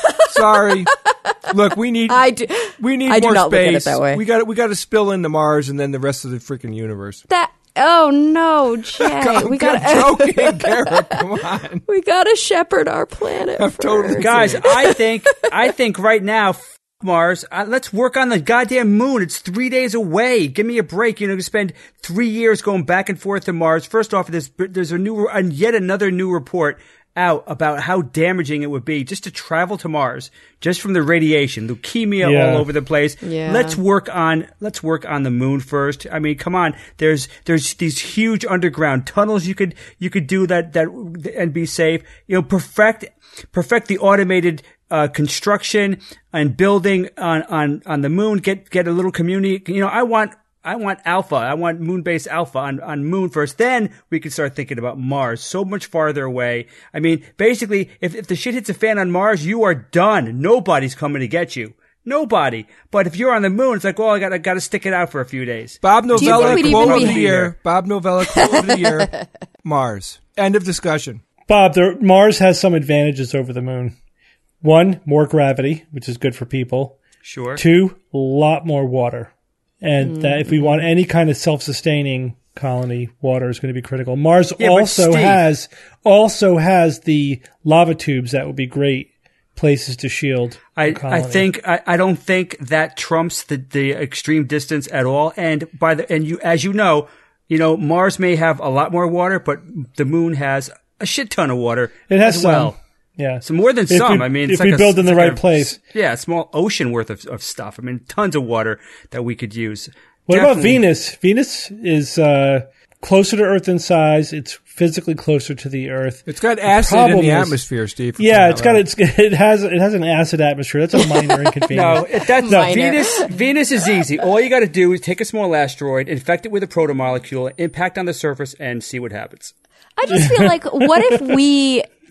sorry. Look, we need I do, we need I do more not space. Look at it that way. We got we got to spill into Mars and then the rest of the freaking universe. That Oh no, Jay! I'm, we got joking, Garrett. Come on. We got to shepherd our planet. I'm totally guys. I think I think right now, f- Mars. Uh, let's work on the goddamn moon. It's three days away. Give me a break. You know, to spend three years going back and forth to Mars. First off, there's there's a new and yet another new report out about how damaging it would be just to travel to Mars, just from the radiation, leukemia yeah. all over the place. Yeah. Let's work on let's work on the moon first. I mean, come on. There's there's these huge underground tunnels you could you could do that that and be safe. You know, perfect perfect the automated uh construction and building on on on the moon. Get get a little community. You know, I want. I want alpha. I want moon-based alpha on, on moon first. Then we can start thinking about Mars, so much farther away. I mean, basically, if, if the shit hits a fan on Mars, you are done. Nobody's coming to get you. Nobody. But if you're on the moon, it's like, well, I got I got to stick it out for a few days. Bob Novella, we'd quote even of be- the year. Bob Novella, quote of the year. Mars. End of discussion. Bob, there, Mars has some advantages over the moon. One, more gravity, which is good for people. Sure. Two, a lot more water. And that if we want any kind of self-sustaining colony, water is going to be critical. Mars Yeah, but also Steve- has also has the lava tubes that would be great places to shield. I, a colony. I think I, I don't think that trumps the, the extreme distance at all. And by the and you as you know, you know Mars may have a lot more water, but the moon has a shit ton of water. It has as some. well. Yeah, So more than If some. we- I mean, if it's like we a, build in it's the like right a- place. yeah, a small ocean worth of, of stuff. I mean, tons of water that we could use. What about Definitely. Venus? Venus is uh, closer to Earth in size. It's physically closer to the Earth. It's got acid in problem the is- atmosphere, Steve. for Yeah, crying it's out got loud. it's it has it has an acid atmosphere. That's a minor inconvenience. No, it- that's Minor. Venus. Venus is easy. All you got to do is take a small asteroid, infect it with a protomolecule, impact on the surface, and see what happens. I just feel like, what if we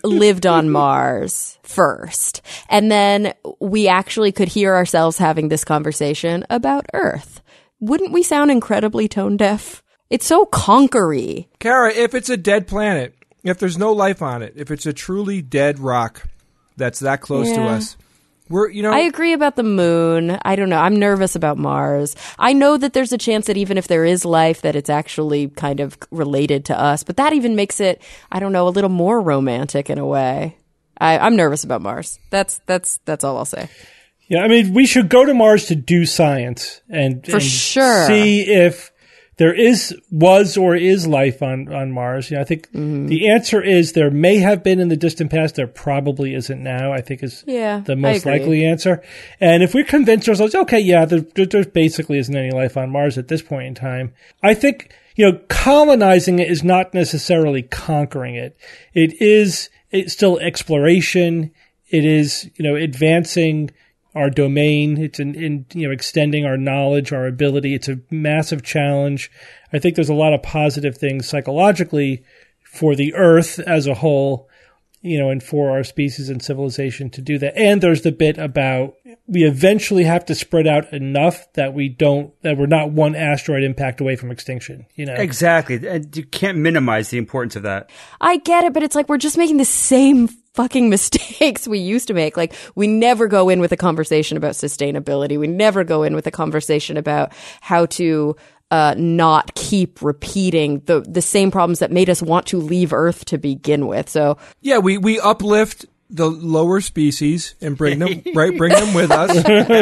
lived on Mars first, and then we actually could hear ourselves having this conversation about Earth, wouldn't we sound incredibly tone deaf? It's so conquery. Kara, if it's a dead planet, if there's no life on it, if it's a truly dead rock that's that close Yeah. to us, we're, you know. I agree about the moon. I don't know. I'm nervous about Mars. I know that there's a chance that even if there is life, that it's actually kind of related to us. But that even makes it, I don't know, a little more romantic in a way. I, I'm nervous about Mars. That's that's that's all I'll say. Yeah, I mean, we should go to Mars to do science and, For and sure. see if there is, was or is life on, on Mars. You know, I think Mm-hmm. the answer is there may have been in the distant past. There probably isn't now, I think is Yeah, the I most agree. likely answer. And if we convince ourselves, okay, yeah, there, there basically isn't any life on Mars at this point in time, I think, you know, colonizing it is not necessarily conquering it. It is it's still exploration. It is, you know, advancing our domain. It's in, in, you know, extending our knowledge, our ability. It's a massive challenge. I think there's a lot of positive things psychologically for the Earth as a whole, you know, and for our species and civilization to do that. And there's the bit about we eventually have to spread out enough that we don't, that we're not one asteroid impact away from extinction, you know? Exactly. And you can't minimize the importance of that. I get it, but it's like we're just making the same fucking mistakes we used to make. Like, we never go in with a conversation about sustainability. We never go in with a conversation about how to uh, not keep repeating the the same problems that made us want to leave Earth to begin with. So, Yeah, we, we uplift the lower species and bring them right, bring them with us.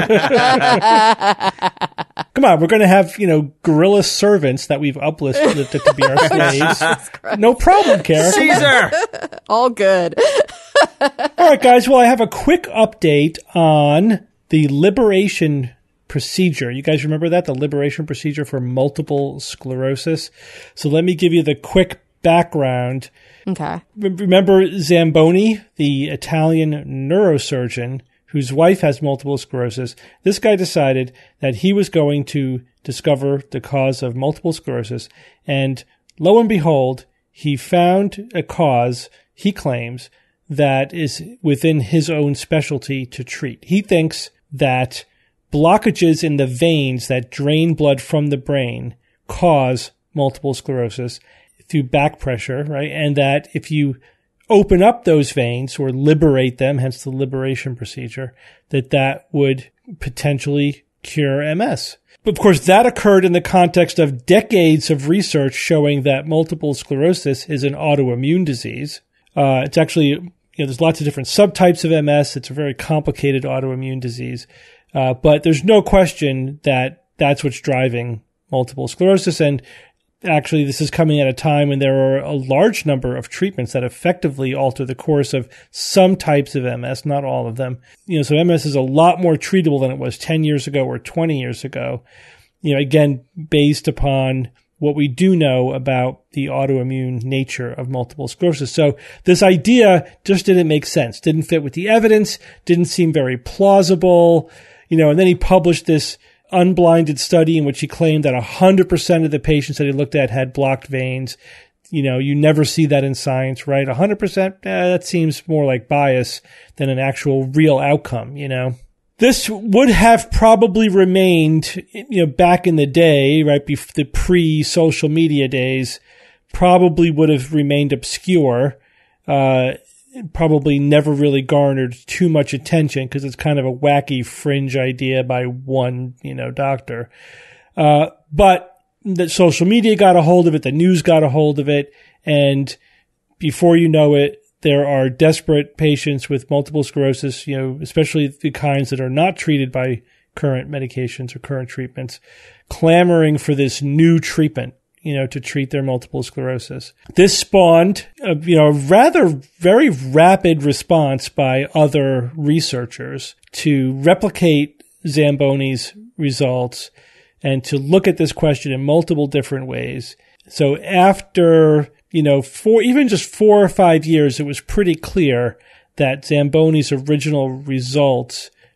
Come on, we're going to have, you know, gorilla servants that we've uplifted to be our slaves. No problem, Kara. Caesar! all good. All right, guys. Well, I have a quick update on the liberation procedure. You guys remember that? The liberation procedure for multiple sclerosis. So let me give you the quick background. Okay. Remember Zamboni, the Italian neurosurgeon whose wife has multiple sclerosis? This guy decided that he was going to discover the cause of multiple sclerosis. And lo and behold, he found a cause, he claims, that is within his own specialty to treat. He thinks that blockages in the veins that drain blood from the brain cause multiple sclerosis through back pressure, right? And that if you open up those veins or liberate them, hence the liberation procedure, that that would potentially cure M S. But of course, that occurred in the context of decades of research showing that multiple sclerosis is an autoimmune disease. Uh, it's actually, you know, there's lots of different subtypes of M S. It's a very complicated autoimmune disease. Uh, but there's no question that that's what's driving multiple sclerosis. And actually, this is coming at a time when there are a large number of treatments that effectively alter the course of some types of M S, not all of them. You know, so M S is a lot more treatable than it was ten years ago or twenty years ago. You know, again, based upon what we do know about the autoimmune nature of multiple sclerosis. So this idea just didn't make sense, didn't fit with the evidence, didn't seem very plausible. You know, and then he published this unblinded study in which he claimed that one hundred percent of the patients that he looked at had blocked veins. You know, you never see that in science, right? one hundred percent, eh, that seems more like bias than an actual real outcome, you know. This would have probably remained, you know, back in the day, right, before the pre-social media days, probably would have remained obscure. Uh, probably never really garnered too much attention because it's kind of a wacky fringe idea by one, you know, doctor. Uh, but the social media got a hold of it, the news got a hold of it, and before you know it, there are desperate patients with multiple sclerosis, you know, especially the kinds that are not treated by current medications or current treatments, clamoring for this new treatment, you know, to treat their multiple sclerosis. This spawned, a, you know, a rather very rapid response by other researchers to replicate Zamboni's results and to look at this question in multiple different ways. So after, you know, four, even just four or five years, it was pretty clear that Zamboni's original results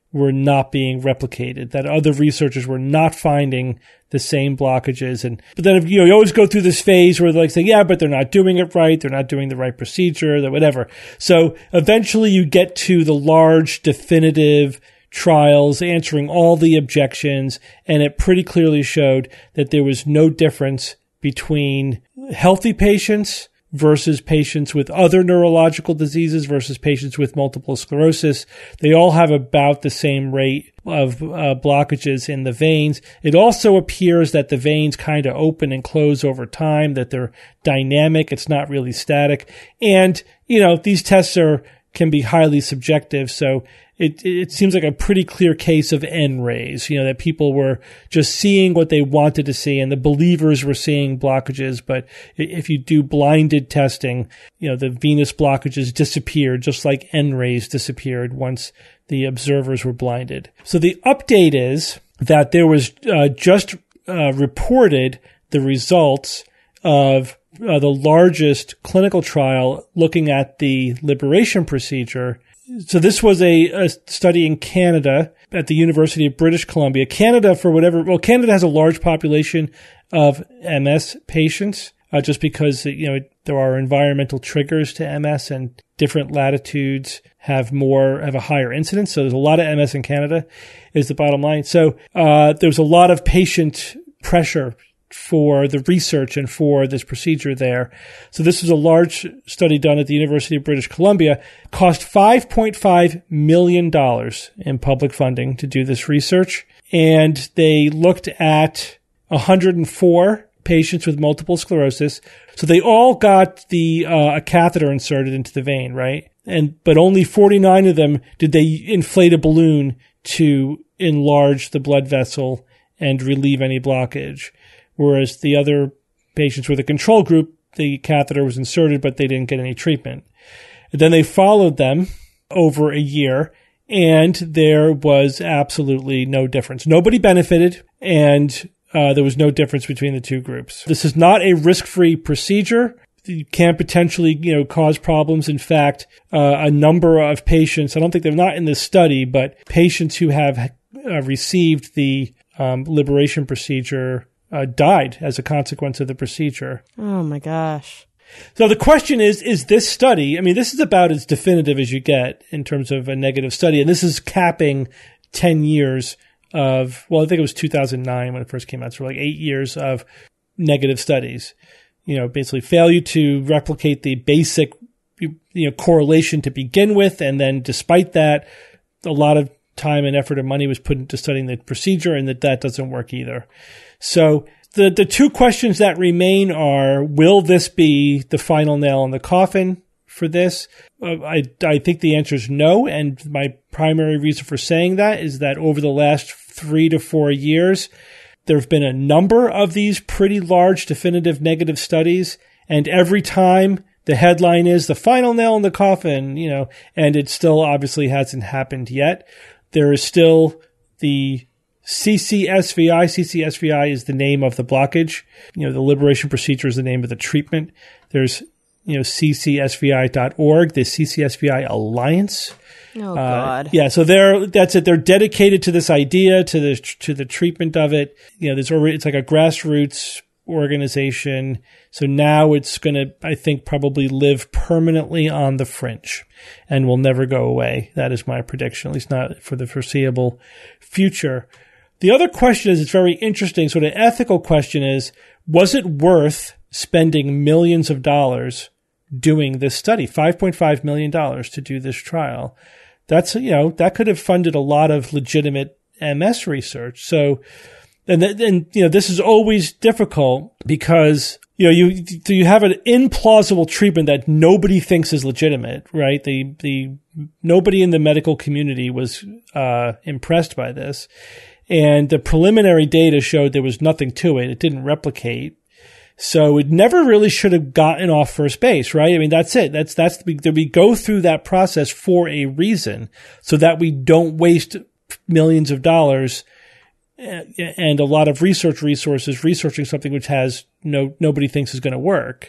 were not being replicated, that other researchers were not finding the same blockages. And but then you know you always go through this phase where they're like saying, yeah, but they're not doing it right, they're not doing the right procedure, that whatever. So eventually you get to the large definitive trials answering all the objections, and it pretty clearly showed that there was no difference between healthy patients versus patients with other neurological diseases versus patients with multiple sclerosis. They all have about the same rate of uh, blockages in the veins. It also appears that the veins kind of open and close over time, that they're dynamic. It's not really static. And, you know, these tests are can be highly subjective. So it it seems like a pretty clear case of N-rays, you know, that people were just seeing what they wanted to see, and the believers were seeing blockages. But if you do blinded testing, you know, the venous blockages disappeared just like N-rays disappeared once the observers were blinded. So the update is that there was uh, just uh, reported the results of uh, the largest clinical trial looking at the liberation procedure. So this was a, a study in Canada at the University of British Columbia. Canada, for whatever, well, Canada has a large population of M S patients, uh, just because, you know, there are environmental triggers to M S, and different latitudes have more, have a higher incidence. So there's a lot of M S in Canada, is the bottom line. So, uh, there was a lot of patient pressure for the research and for this procedure there. So this was a large study done at the University of British Columbia, cost five point five million dollars in public funding to do this research. And they looked at one hundred four patients with multiple sclerosis. So they all got the, uh, a catheter inserted into the vein, right? And, but only forty-nine of them did they inflate a balloon to enlarge the blood vessel and relieve any blockage. Whereas the other patients were the control group, the catheter was inserted, but they didn't get any treatment. And then they followed them over a year, and there was absolutely no difference. Nobody benefited, and uh, there was no difference between the two groups. This is not a risk-free procedure. You can potentially, you know, cause problems. In fact, uh, a number of patients, I don't think they're not in this study, but patients who have uh, received the um, liberation procedure Uh, died as a consequence of the procedure. Oh my gosh. So the question is, is this study, I mean, this is about as definitive as you get in terms of a negative study. And this is capping ten years of, well, I think it was two thousand nine when it first came out. So like eight years of negative studies, you know, basically failure to replicate the basic, you know, correlation to begin with. And then despite that, a lot of time and effort and money was put into studying the procedure, and that that doesn't work either. So the, the two questions that remain are, will this be the final nail in the coffin for this? Uh, I, I think the answer is no. And my primary reason for saying that is that over the last three to four years, there have been a number of these pretty large definitive negative studies. And every time the headline is the final nail in the coffin, you know, and it still obviously hasn't happened yet. There is still the C C S V I. C C S V I is the name of the blockage. You know, the liberation procedure is the name of the treatment. There's, you know, C C S V I dot org, the C C S V I Alliance. Oh, God. Uh, yeah, so they're, that's it. They're dedicated to this idea, to the, to the treatment of it. You know, there's already, it's like a grassroots organization. So now it's going to, I think, probably live permanently on the fringe and will never go away. That is my prediction, at least not for the foreseeable future. The other question is, it's very interesting. So the ethical question is, was it worth spending millions of dollars doing this study? five point five million dollars to do this trial. That's, you know, that could have funded a lot of legitimate M S research. So, and then, and, you know, this is always difficult because, you know, you, you have an implausible treatment that nobody thinks is legitimate, right? The, the, nobody in the medical community was, uh, impressed by this. And the preliminary data showed there was nothing to it. It didn't replicate. So it never really should have gotten off first base, right? I mean, that's it. That's, that's, the, we go through that process for a reason so that we don't waste millions of dollars and a lot of research resources researching something which has no, nobody thinks is going to work.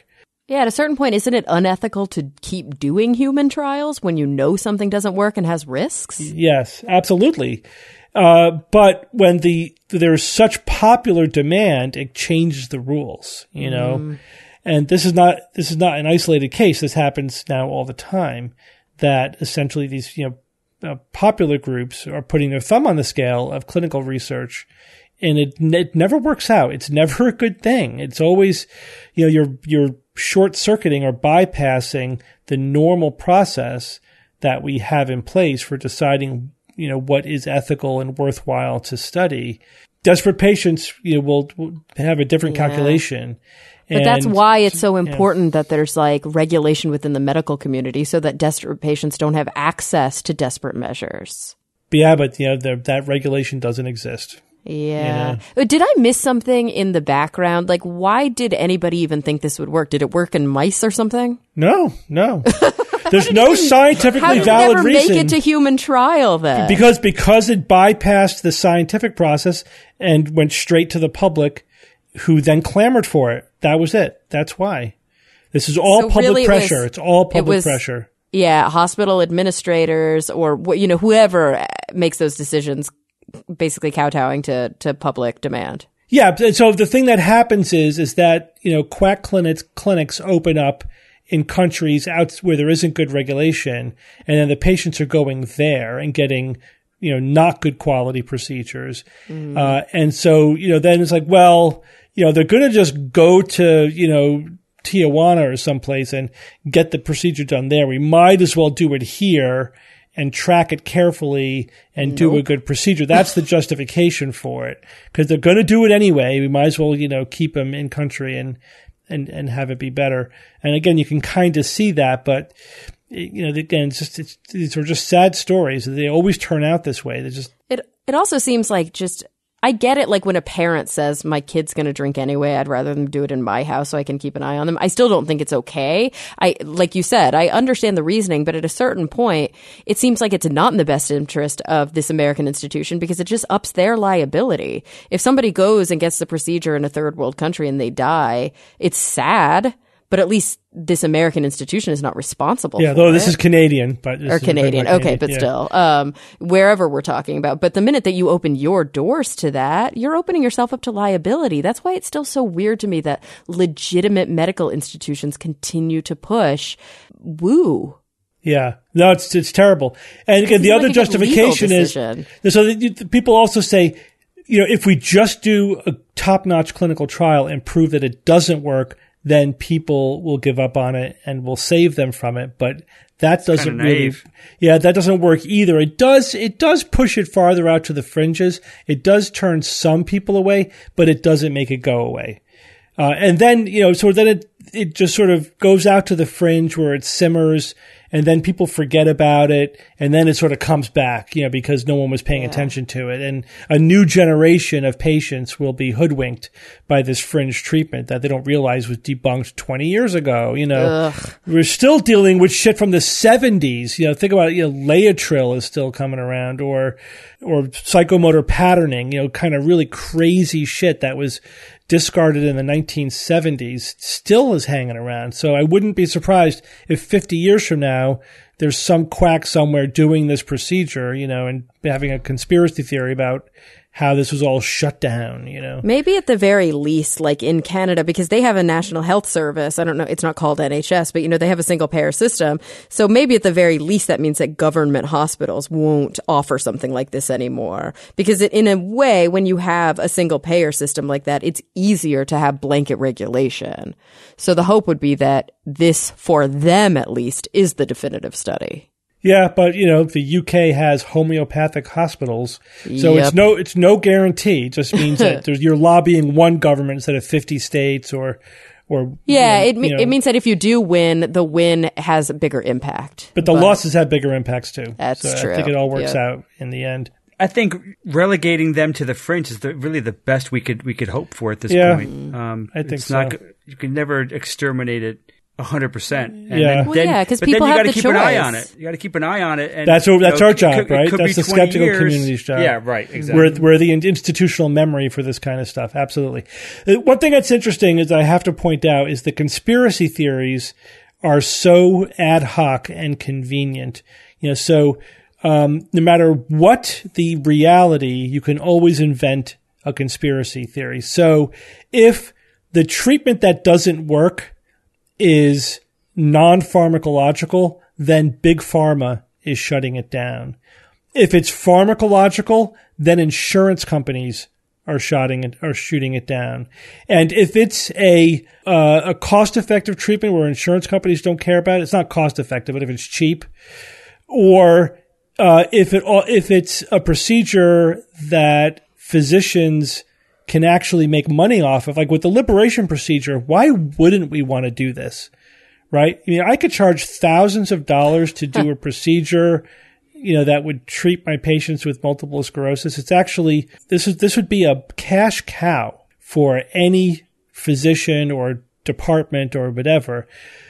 Yeah, at a certain point, isn't it unethical to keep doing human trials when you know something doesn't work and has risks? Yes, absolutely. Uh, but when the there's such popular demand, it changes the rules, you know. Mm. And this is not this is not an isolated case. This happens now all the time. That essentially these you know uh, popular groups are putting their thumb on the scale of clinical research, and it it never works out. It's never a good thing. It's always, you know, you're you're short circuiting or bypassing the normal process that we have in place for deciding, you know, what is ethical and worthwhile to study. Desperate patients, you know, will, will have a different yeah. calculation. But and, that's why it's so important yeah. that there's like regulation within the medical community so that desperate patients don't have access to desperate measures. But yeah, but you know, the, that regulation doesn't exist. Yeah. You know? Did I miss something in the background? Like, why did anybody even think this would work? Did it work in mice or something? No, no. There's no even, scientifically how did valid it never reason. Make it to human trial then? Because because it bypassed the scientific process and went straight to the public, who then clamored for it. That was it. That's why. This is all so public really pressure. It was, it's all public it was, pressure. Yeah, hospital administrators or you know whoever makes those decisions, basically kowtowing to to public demand. Yeah. So the thing that happens is is that you know quack clinics clinics open up in countries out where there isn't good regulation, and then the patients are going there and getting, you know, not good quality procedures. Mm. Uh, and so, you know, then it's like, well, you know, they're going to just go to, you know, Tijuana or someplace and get the procedure done there. We might as well do it here and track it carefully and nope. do a good procedure. That's the justification for it, because they're going to do it anyway. We might as well, you know, keep them in country and, and, and have it be better. And again, you can kind of see that, but you know, again, it's just, it's, these are just sad stories. They always turn out this way. They just, it, it also seems like just, I get it. Like when a parent says my kid's going to drink anyway, I'd rather them do it in my house so I can keep an eye on them. I still don't think it's okay. I, like you said, I understand the reasoning, but at a certain point, it seems like it's not in the best interest of this American institution because it just ups their liability. If somebody goes and gets the procedure in a third world country and they die, it's sad. But at least this American institution is not responsible yeah, for though it. this is Canadian. but this Or is Canadian. Okay, Canadian. but yeah. still, um, wherever we're talking about. But the minute that you open your doors to that, you're opening yourself up to liability. That's why it's still so weird to me that legitimate medical institutions continue to push woo. Yeah, no, it's it's terrible. And again, the like other justification is, so that people also say, you know, if we just do a top-notch clinical trial and prove that it doesn't work, then people will give up on it and will save them from it. But that That's doesn't really, yeah, that doesn't work either. It does, it does push it farther out to the fringes. It does turn some people away, but it doesn't make it go away. Uh, and then, you know, so then it, it just sort of goes out to the fringe where it simmers, and then people forget about it, and then it sort of comes back, you know, because no one was paying yeah. attention to it. And a new generation of patients will be hoodwinked by this fringe treatment that they don't realize was debunked twenty years ago. You know, Ugh. We're still dealing with shit from the seventies. You know, think about it, you know, Laetrile is still coming around, or, or psychomotor patterning, you know, kind of really crazy shit that was discarded in the nineteen seventies still is hanging around. So I wouldn't be surprised if fifty years from now, there's some quack somewhere doing this procedure, you know, and having a conspiracy theory about how this was all shut down, you know. Maybe at the very least, like in Canada, because they have a national health service. I don't know, it's not called N H S, but, you know, they have a single payer system. So maybe at the very least, that means that government hospitals won't offer something like this anymore. Because it, in a way, when you have a single payer system like that, it's easier to have blanket regulation. So the hope would be that this, for them at least, is the definitive study. Yeah, but you know, the U K has homeopathic hospitals, so yep. it's no it's no guarantee. It just means that there's, you're lobbying one government instead of fifty states, or or yeah, you know, it you know. it means that if you do win, the win has a bigger impact. But the but losses have bigger impacts too. That's so true. I think it all works yep. out in the end. I think relegating them to the fringe is the, really the best we could we could hope for at this yeah, point. Um, I think it's so. Not, you can never exterminate it A hundred percent. Yeah. Well, yeah, 'cause people then you have gotta the keep an eye choice. on it. You got to keep an eye on it. And, That's what- you that's know, our it job, could- it right? could That's be the twenty skeptical years. community's job. Yeah, right. Exactly. We're, we're the institutional memory for this kind of stuff. Absolutely. Uh, One thing that's interesting is I have to point out is the conspiracy theories are so ad hoc and convenient. You know, so um, no matter what the reality, you can always invent a conspiracy theory. So if the treatment that doesn't work is non-pharmacological, then Big Pharma is shutting it down. If it's pharmacological, then insurance companies are shooting it, are shooting it down. And if it's a uh, a cost-effective treatment where insurance companies don't care about it, it's not cost-effective, but if it's cheap, or uh, if it if it's a procedure that physicians can actually make money off of, like with the liberation procedure, why wouldn't we want to do this? Right? I mean, I could charge thousands of dollars to do a procedure, you know, that would treat my patients with multiple sclerosis. It's actually, this is, this would be a cash cow for any physician or department or whatever.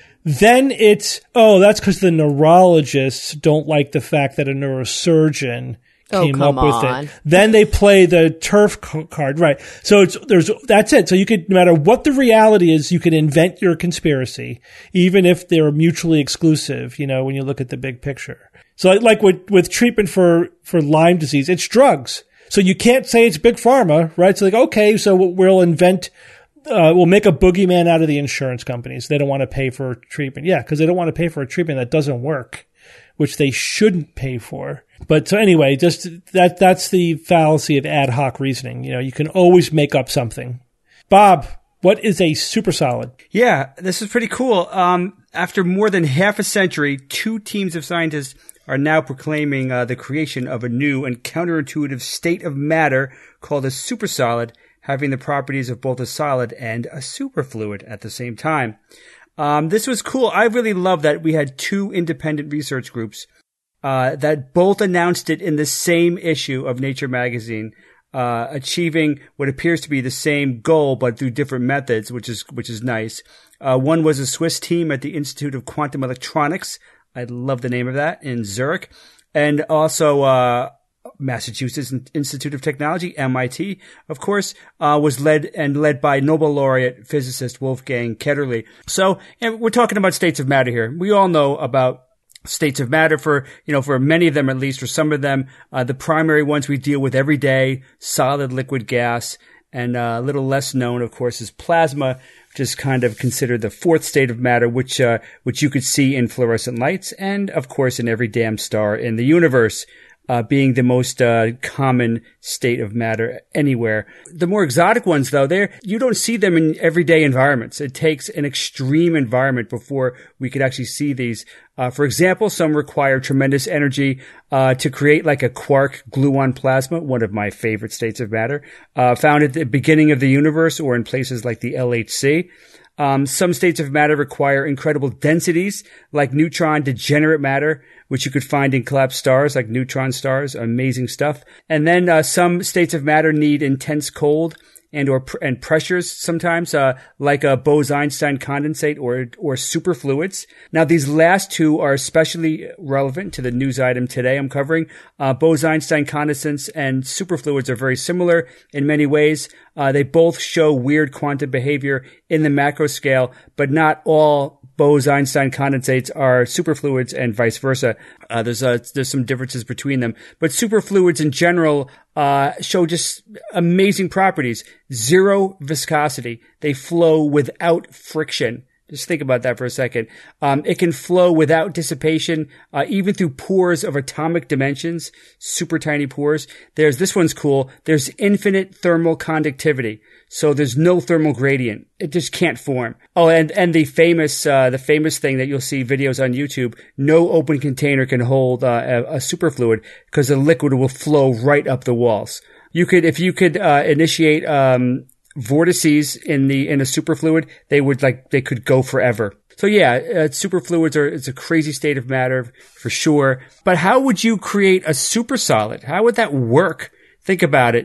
Then it's, oh, that's because the neurologists don't like the fact that a neurosurgeon Oh, came come up with on. it. Then they play the turf c- card, right? So it's there's that's it. So you could, no matter what the reality is, you can invent your conspiracy, even if they're mutually exclusive. You know, when you look at the big picture. So like, like with with treatment for for Lyme disease, it's drugs. So you can't say it's big pharma, right? So like, okay, so we'll invent. Uh, we'll make a boogeyman out of the insurance companies. They don't want to pay for treatment. Yeah, because they don't want to pay for a treatment that doesn't work, which they shouldn't pay for. But so anyway, just that that's the fallacy of ad hoc reasoning. You know, you can always make up something. Bob, what is a super solid? Yeah, this is pretty cool. Um, after more than half a century, two teams of scientists are now proclaiming uh, the creation of a new and counterintuitive state of matter called a supersolid, having the properties of both a solid and a superfluid at the same time. Um, this was cool. I really love that we had two independent research groups uh, that both announced it in the same issue of Nature magazine, uh, achieving what appears to be the same goal, but through different methods, which is which is nice. Uh, one was a Swiss team at the Institute of Quantum Electronics. I love the name of that, in Zurich, and also uh, Massachusetts Institute of Technology, M I T, of course, uh, was led and led by Nobel laureate physicist Wolfgang Ketterle. So, and we're talking about states of matter here. We all know about states of matter for, you know, for many of them, at least, or some of them, uh, the primary ones we deal with every day, solid, liquid, gas, and uh, a little less known, of course, is plasma, which is kind of considered the fourth state of matter, which, uh, which you could see in fluorescent lights and, of course, in every damn star in the universe. Uh, being the most uh, common state of matter anywhere. The more exotic ones, though, they're, you don't see them in everyday environments. It takes an extreme environment before we could actually see these. Uh, for example, some require tremendous energy uh, to create like a quark gluon plasma, one of my favorite states of matter, uh, found at the beginning of the universe or in places like the L H C. Um, some states of matter require incredible densities, like neutron degenerate matter, which you could find in collapsed stars, like neutron stars. Amazing stuff. And then uh, some states of matter need intense cold and or pr- and pressures sometimes, uh, like a Bose-Einstein condensate or or superfluids. Now, these last two are especially relevant to the news item today I'm covering. Uh, Bose-Einstein condensates and superfluids are very similar in many ways. Uh, they both show weird quantum behavior in the macro scale, but not all Bose-Einstein condensates are superfluids and vice versa. Uh, there's uh, there's some differences between them, but superfluids in general uh, show just amazing properties. Zero viscosity. They flow without friction. Just think about that for a second. Um, it can flow without dissipation, uh, even through pores of atomic dimensions, super tiny pores. There's, this one's cool. There's infinite thermal conductivity. So there's no thermal gradient. It just can't form. Oh, and, and the famous, uh, the famous thing that you'll see videos on YouTube, no open container can hold, uh, a, a superfluid because the liquid will flow right up the walls. You could, if you could, uh, initiate, um, vortices in the in a superfluid, they would like they could go forever. So yeah, uh, superfluids are it's a crazy state of matter for sure. But how would you create a supersolid? How would that work? Think about it.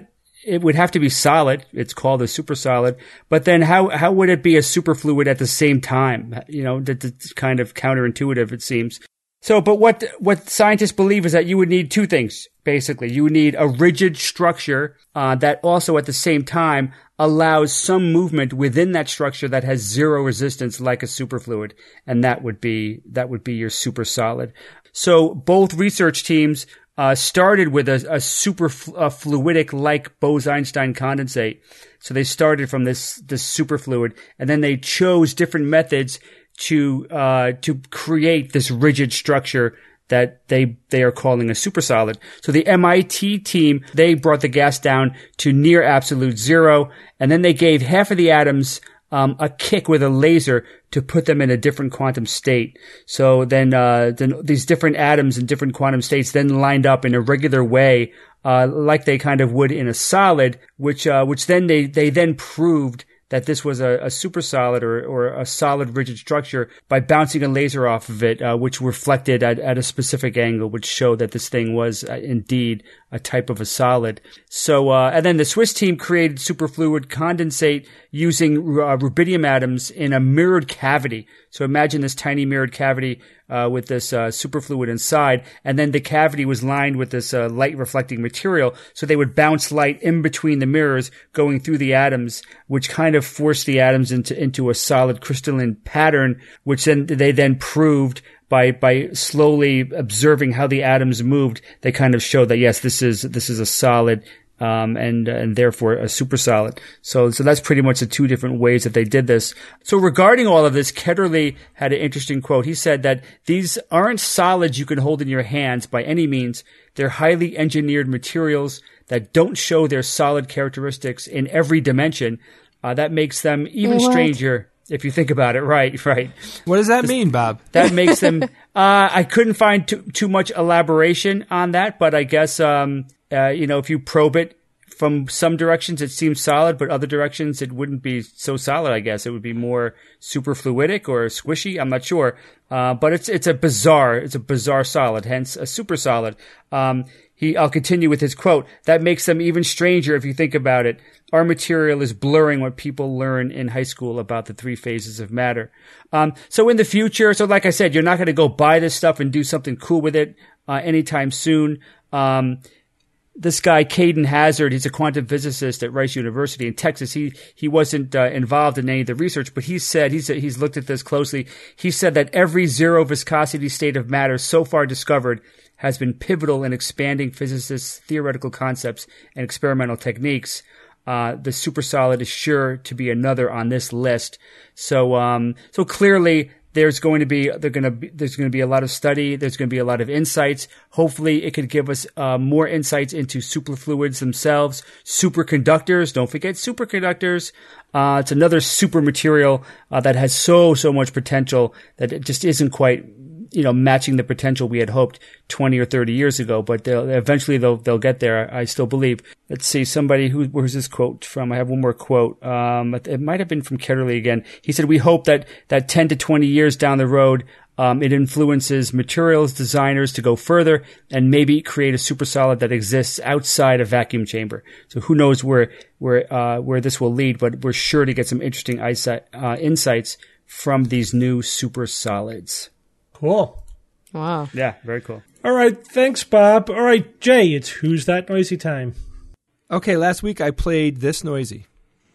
it would have to be solid. It's called a super solid. But then how, how would it be a superfluid at the same time? You know, that, that's kind of counterintuitive, it seems. So, but what, what scientists believe is that you would need two things, basically. You would need a rigid structure, uh, that also at the same time allows some movement within that structure that has zero resistance like a superfluid. And that would be, that would be your super solid. So both research teams Uh, started with a, a super fl- a fluidic-like Bose-Einstein condensate. So they started from this, this superfluid, and then they chose different methods to, uh, to create this rigid structure that they, they are calling a supersolid. So the M I T team, they brought the gas down to near absolute zero, and then they gave half of the atoms Um, a kick with a laser to put them in a different quantum state. So then, uh, then these different atoms in different quantum states then lined up in a regular way, uh, like they kind of would in a solid, which, uh, which then they, they then proved that this was a, a supersolid or, or a solid rigid structure by bouncing a laser off of it, uh, which reflected at, at a specific angle, which showed that this thing was uh, indeed a type of a solid. So, uh, and then the Swiss team created superfluid condensate using uh, rubidium atoms in a mirrored cavity. So imagine this tiny mirrored cavity uh, with this uh, superfluid inside, and then the cavity was lined with this uh, light-reflecting material, so they would bounce light in between the mirrors going through the atoms, which kind of forced the atoms into into a solid crystalline pattern, which then they then proved by by slowly observing how the atoms moved, they kind of showed that yes, this is this is a solid. Um, and, and therefore a supersolid. So, so that's pretty much the two different ways that they did this. So regarding all of this, Ketterle had an interesting quote. He said that these aren't solids you can hold in your hands by any means. They're highly engineered materials that don't show their solid characteristics in every dimension. Uh, that makes them even What? stranger. If you think about it, right, right. What does that mean, Bob? That makes them, uh, I couldn't find too, too much elaboration on that, but I guess, um, uh, you know, if you probe it from some directions, it seems solid, but other directions, it wouldn't be so solid, I guess. It would be more superfluidic or squishy. I'm not sure. Uh, but it's, it's a bizarre, it's a bizarre solid, hence a super solid. Um, he, I'll continue with his quote. That makes them even stranger if you think about it. Our material is blurring what people learn in high school about the three phases of matter. Um, so in the future, so like I said, you're not going to go buy this stuff and do something cool with it, uh, anytime soon. Um, This guy, Caden Hazard, he's a quantum physicist at Rice University in Texas. He he wasn't uh, involved in any of the research, but he said he's he's looked at this closely. He said that every zero viscosity state of matter so far discovered has been pivotal in expanding physicists' theoretical concepts and experimental techniques. Uh, the supersolid is sure to be another on this list. So um so clearly. There's going to be, they're going to be, there's going to be a lot of study. There's going to be a lot of insights. Hopefully it could give us, uh, more insights into superfluids themselves. Superconductors. Don't forget superconductors. Uh, it's another super material, uh, that has so, so much potential that it just isn't quite, you know, matching the potential we had hoped twenty or thirty years ago, but they'll, eventually they'll, they'll get there. I still believe. Let's see, somebody who, where's this quote from? I have one more quote. Um, it might have been from Ketterle again. He said, we hope that, that ten to twenty years down the road, um, it influences materials designers to go further and maybe create a supersolid that exists outside a vacuum chamber. So who knows where, where, uh, where this will lead, but we're sure to get some interesting eyesight, uh, insights from these new supersolids. Cool. Wow. Yeah, very cool. All right. Thanks, Bob. All right, Jay, it's Who's That Noisy time. Okay, last week I played This Noisy.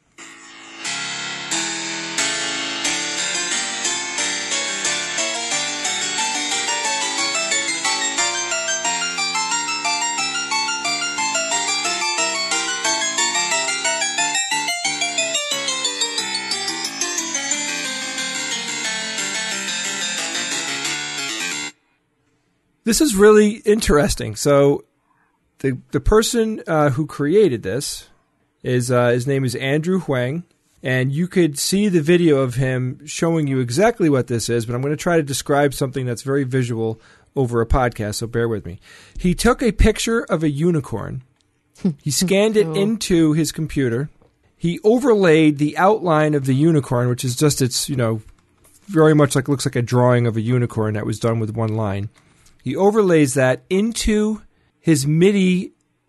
This is really interesting. So the the person uh, who created this is uh, his name is Andrew Huang, and you could see the video of him showing you exactly what this is, but I'm going to try to describe something that's very visual over a podcast, so bear with me. He took a picture of a unicorn. He scanned it into his computer. He overlaid the outline of the unicorn, which is just its, you know, very much like looks like a drawing of a unicorn that was done with one line. He overlays that into his MIDI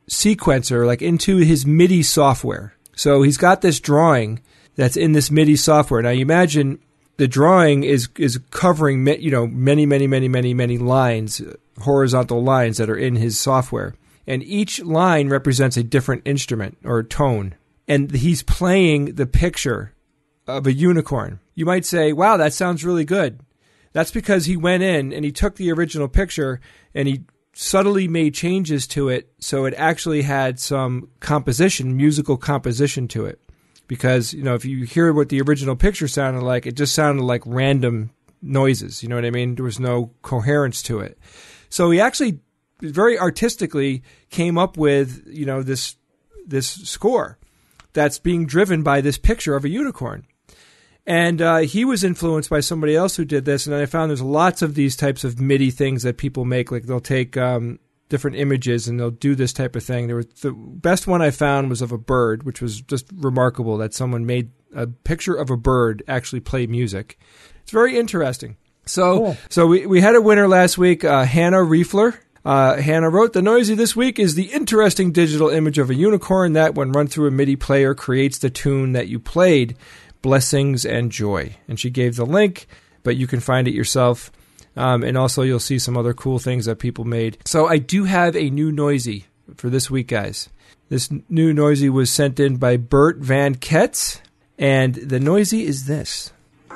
sequencer, like into his MIDI software. So he's got this drawing that's in this MIDI software. Now you imagine the drawing is is covering, you know, many, many, many, many, many lines, horizontal lines that are in his software. And each line represents a different instrument or tone. And he's playing the picture of a unicorn. You might say, wow, that sounds really good. That's because he went in and he took the original picture and he subtly made changes to it so it actually had some composition, musical composition to it. Because, you know, if you hear what the original picture sounded like, it just sounded like random noises. You know what I mean? There was no coherence to it. So he actually very artistically came up with, you know, this this score that's being driven by this picture of a unicorn. And uh, he was influenced by somebody else who did this, and I found there's lots of these types of MIDI things that people make. Like they'll take um, different images and they'll do this type of thing. There was, the best one I found was of a bird, which was just remarkable that someone made a picture of a bird actually play music. It's very interesting. So, cool. so we, we had a winner last week, uh, Hannah Riefler. Uh, Hannah wrote, the noisy this week is the interesting digital image of a unicorn that, when run through a MIDI player, creates the tune that you played. Blessings and joy. And she gave the link, but you can find it yourself. Um, and also you'll see some other cool things that people made. So I do have a new noisy for this week, guys. This new noisy was sent in by Bert Van Ketz, and the noisy is this.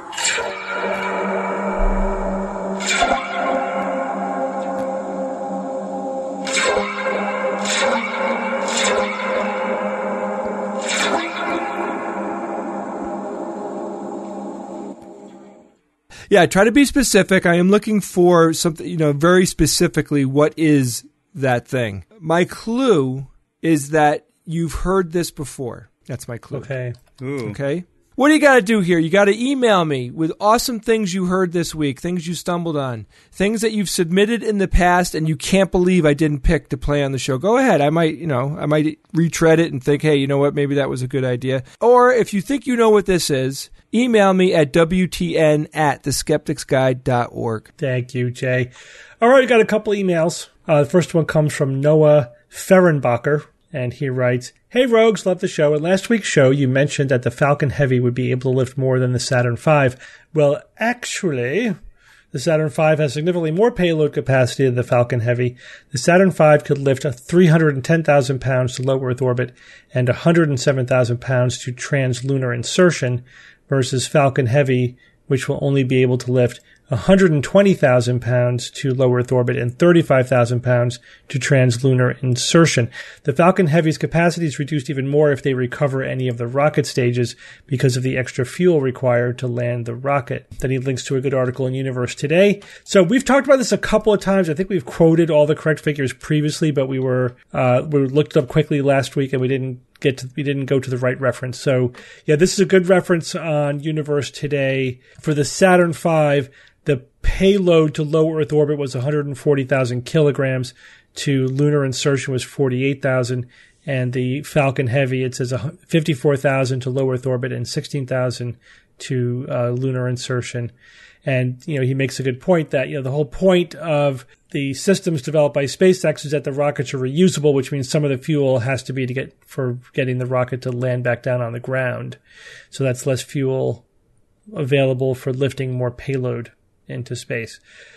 Yeah, try to be specific. I am looking for something, you know, very specifically, what is that thing? My clue is that you've heard this before. That's my clue. Okay. Ooh. Okay. What do you got to do here? You got to email me with awesome things you heard this week, things you stumbled on, things that you've submitted in the past and you can't believe I didn't pick to play on the show. Go ahead. I might, you know, I might retread it and think, hey, you know what? Maybe that was a good idea. Or if you think you know what this is, email me at W T N at the skeptics guide dot org. Thank you, Jay. All right, we got a couple emails. Uh, the first one comes from Noah Ferenbacher, and he writes, hey, Rogues, love the show. In last week's show, you mentioned that the Falcon Heavy would be able to lift more than the Saturn five. Well, actually, the Saturn five has significantly more payload capacity than the Falcon Heavy. The Saturn five could lift three hundred ten thousand pounds to low Earth orbit and one hundred seven thousand pounds to translunar insertion, versus Falcon Heavy, which will only be able to lift one hundred twenty thousand pounds to low Earth orbit and thirty-five thousand pounds to translunar insertion. The Falcon Heavy's capacity is reduced even more if they recover any of the rocket stages because of the extra fuel required to land the rocket. Then he links to a good article in Universe Today. So we've talked about this a couple of times. I think we've quoted all the correct figures previously, but we were uh, we looked it up quickly last week and we didn't get to, we didn't go to the right reference. So yeah, this is a good reference on Universe Today. For the Saturn five, the payload to low Earth orbit was one hundred forty thousand kilograms. To lunar insertion was forty-eight thousand. And the Falcon Heavy, it says fifty-four thousand to low Earth orbit and sixteen thousand to uh, lunar insertion. And, you know, he makes a good point that, you know, the whole point of the systems developed by SpaceX is that the rockets are reusable, which means some of the fuel has to be to get for getting the rocket to land back down on the ground. So that's less fuel available for lifting more payload into space.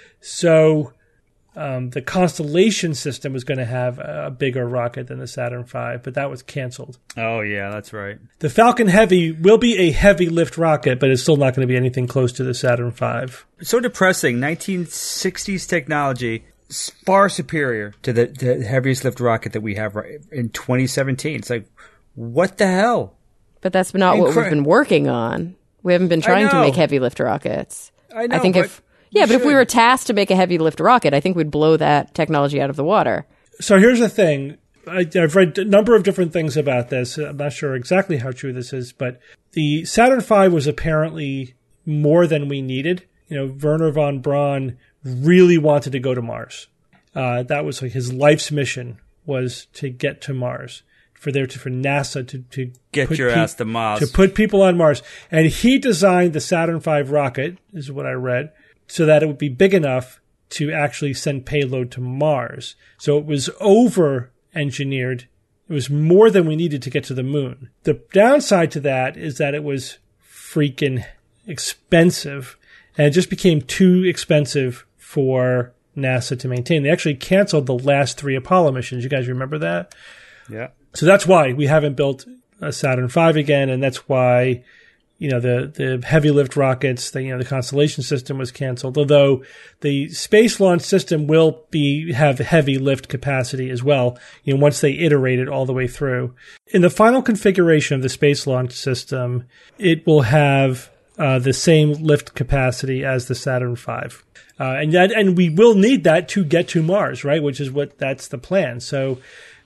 So um, the Constellation system was going to have a bigger rocket than the Saturn five, but that was canceled. Oh, yeah, that's right. The Falcon Heavy will be a heavy lift rocket, but it's still not going to be anything close to the Saturn five. It's so depressing. nineteen sixties technology is far superior to the, the heaviest lift rocket that we have right in twenty seventeen. It's like, what the hell? But that's not Incre- what we've been working on. We haven't been trying to make heavy lift rockets. I know, I think but if yeah, but should. if we were tasked to make a heavy lift rocket, I think we'd blow that technology out of the water. So here's the thing. I, I've read a number of different things about this. I'm not sure exactly how true this is, but the Saturn five was apparently more than we needed. You know, Wernher von Braun really wanted to go to Mars. Uh, that was like his life's mission, was to get to Mars. For there to for NASA to, to get your pe- ass to Mars. To put people on Mars. And he designed the Saturn five rocket, is what I read, so that it would be big enough to actually send payload to Mars. So it was over engineered. It was more than we needed to get to the moon. The downside to that is that it was freaking expensive, and it just became too expensive for NASA to maintain. They actually canceled the last three Apollo missions. You guys remember that? Yeah. So that's why we haven't built a Saturn V again, and that's why, you know, the, the heavy lift rockets, the, you know, the Constellation system was canceled, although the Space Launch System will be, have heavy lift capacity as well, you know, once they iterate it all the way through. In the final configuration of the Space Launch System, it will have uh, the same lift capacity as the Saturn V. Uh, and that, and we will need that to get to Mars, right? Which is what, that's the plan. So,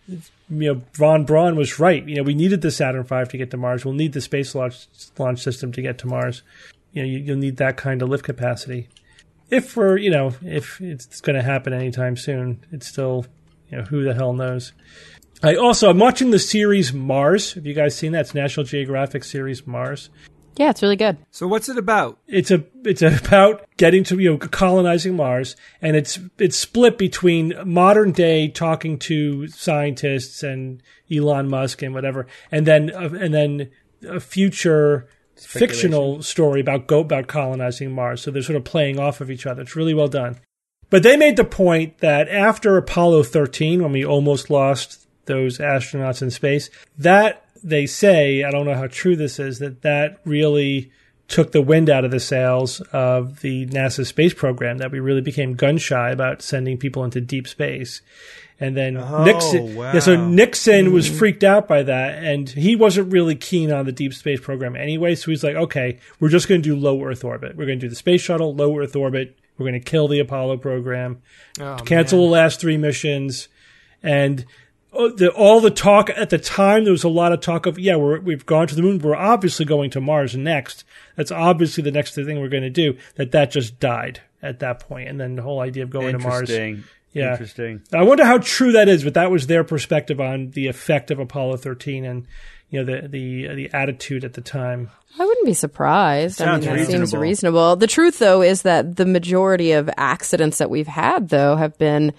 you know, Von Braun was right. You know, we needed the Saturn V to get to Mars. We'll need the Space Launch, launch System to get to Mars. You know, you, you'll need that kind of lift capacity. If we're, you know, if it's going to happen anytime soon, it's still, you know, who the hell knows. I also, I'm watching the series Mars. Have you guys seen that? It's National Geographic series Mars. Yeah, it's really good. So what's it about? It's a it's about getting to, you know, colonizing Mars, and it's it's split between modern day talking to scientists and Elon Musk and whatever, and then uh, and then a future fictional story about go about colonizing Mars. So they're sort of playing off of each other. It's really well done. But they made the point that after Apollo thirteen, when we almost lost those astronauts in space, that they say, I don't know how true this is, that that really took the wind out of the sails of the NASA space program, that we really became gun shy about sending people into deep space. And then oh, Nixon, wow. yeah, so Nixon mm. was freaked out by that, and he wasn't really keen on the deep space program anyway. So he's like, okay, we're just going to do low Earth orbit. We're going to do the space shuttle, low Earth orbit. We're going to kill the Apollo program, oh, cancel man. the last three missions. And The, all the talk at the time, there was a lot of talk of, yeah, we're, we've gone to the moon. We're obviously going to Mars next. That's obviously the next thing we're going to do. That that just died at that point. And then the whole idea of going to Mars. Interesting. Yeah. Interesting. I wonder how true that is, but that was their perspective on the effect of Apollo thirteen and, you know, the the the attitude at the time. I wouldn't be surprised. Sounds I mean, that reasonable. seems reasonable. The truth, though, is that the majority of accidents that we've had, though, have been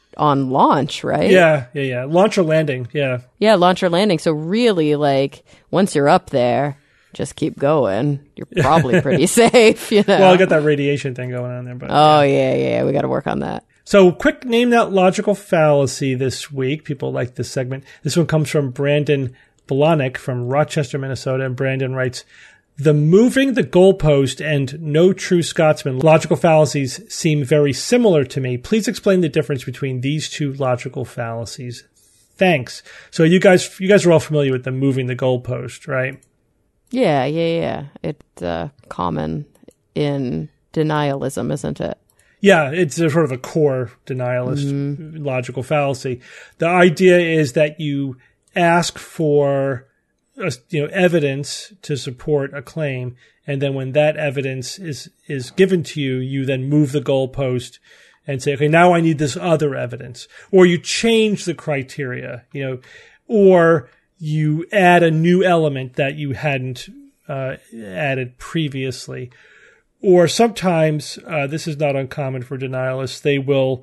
on launch, right? Yeah, yeah, yeah. Launch or landing, yeah. Yeah, launch or landing. So really, like, once you're up there, just keep going. You're probably pretty safe, you know? Well, I got that radiation thing going on there. But Oh, yeah, yeah. yeah. We got to work on that. So, quick name that logical fallacy this week. People like this segment. This one comes from Brandon Blahnik from Rochester, Minnesota. And Brandon writes, the moving the goalpost and no true Scotsman logical fallacies seem very similar to me. Please explain the difference between these two logical fallacies. Thanks. So you guys, you guys are all familiar with the moving the goalpost, right? Yeah, yeah, yeah. It's uh, common in denialism, isn't it? Yeah, it's a sort of a core denialist mm-hmm. logical fallacy. The idea is that you ask for Uh, you know, evidence to support a claim, and then when that evidence is is given to you, you then move the goalpost and say, okay, now I need this other evidence, or you change the criteria, you know, or you add a new element that you hadn't uh, added previously, or sometimes uh, this is not uncommon for denialists. They will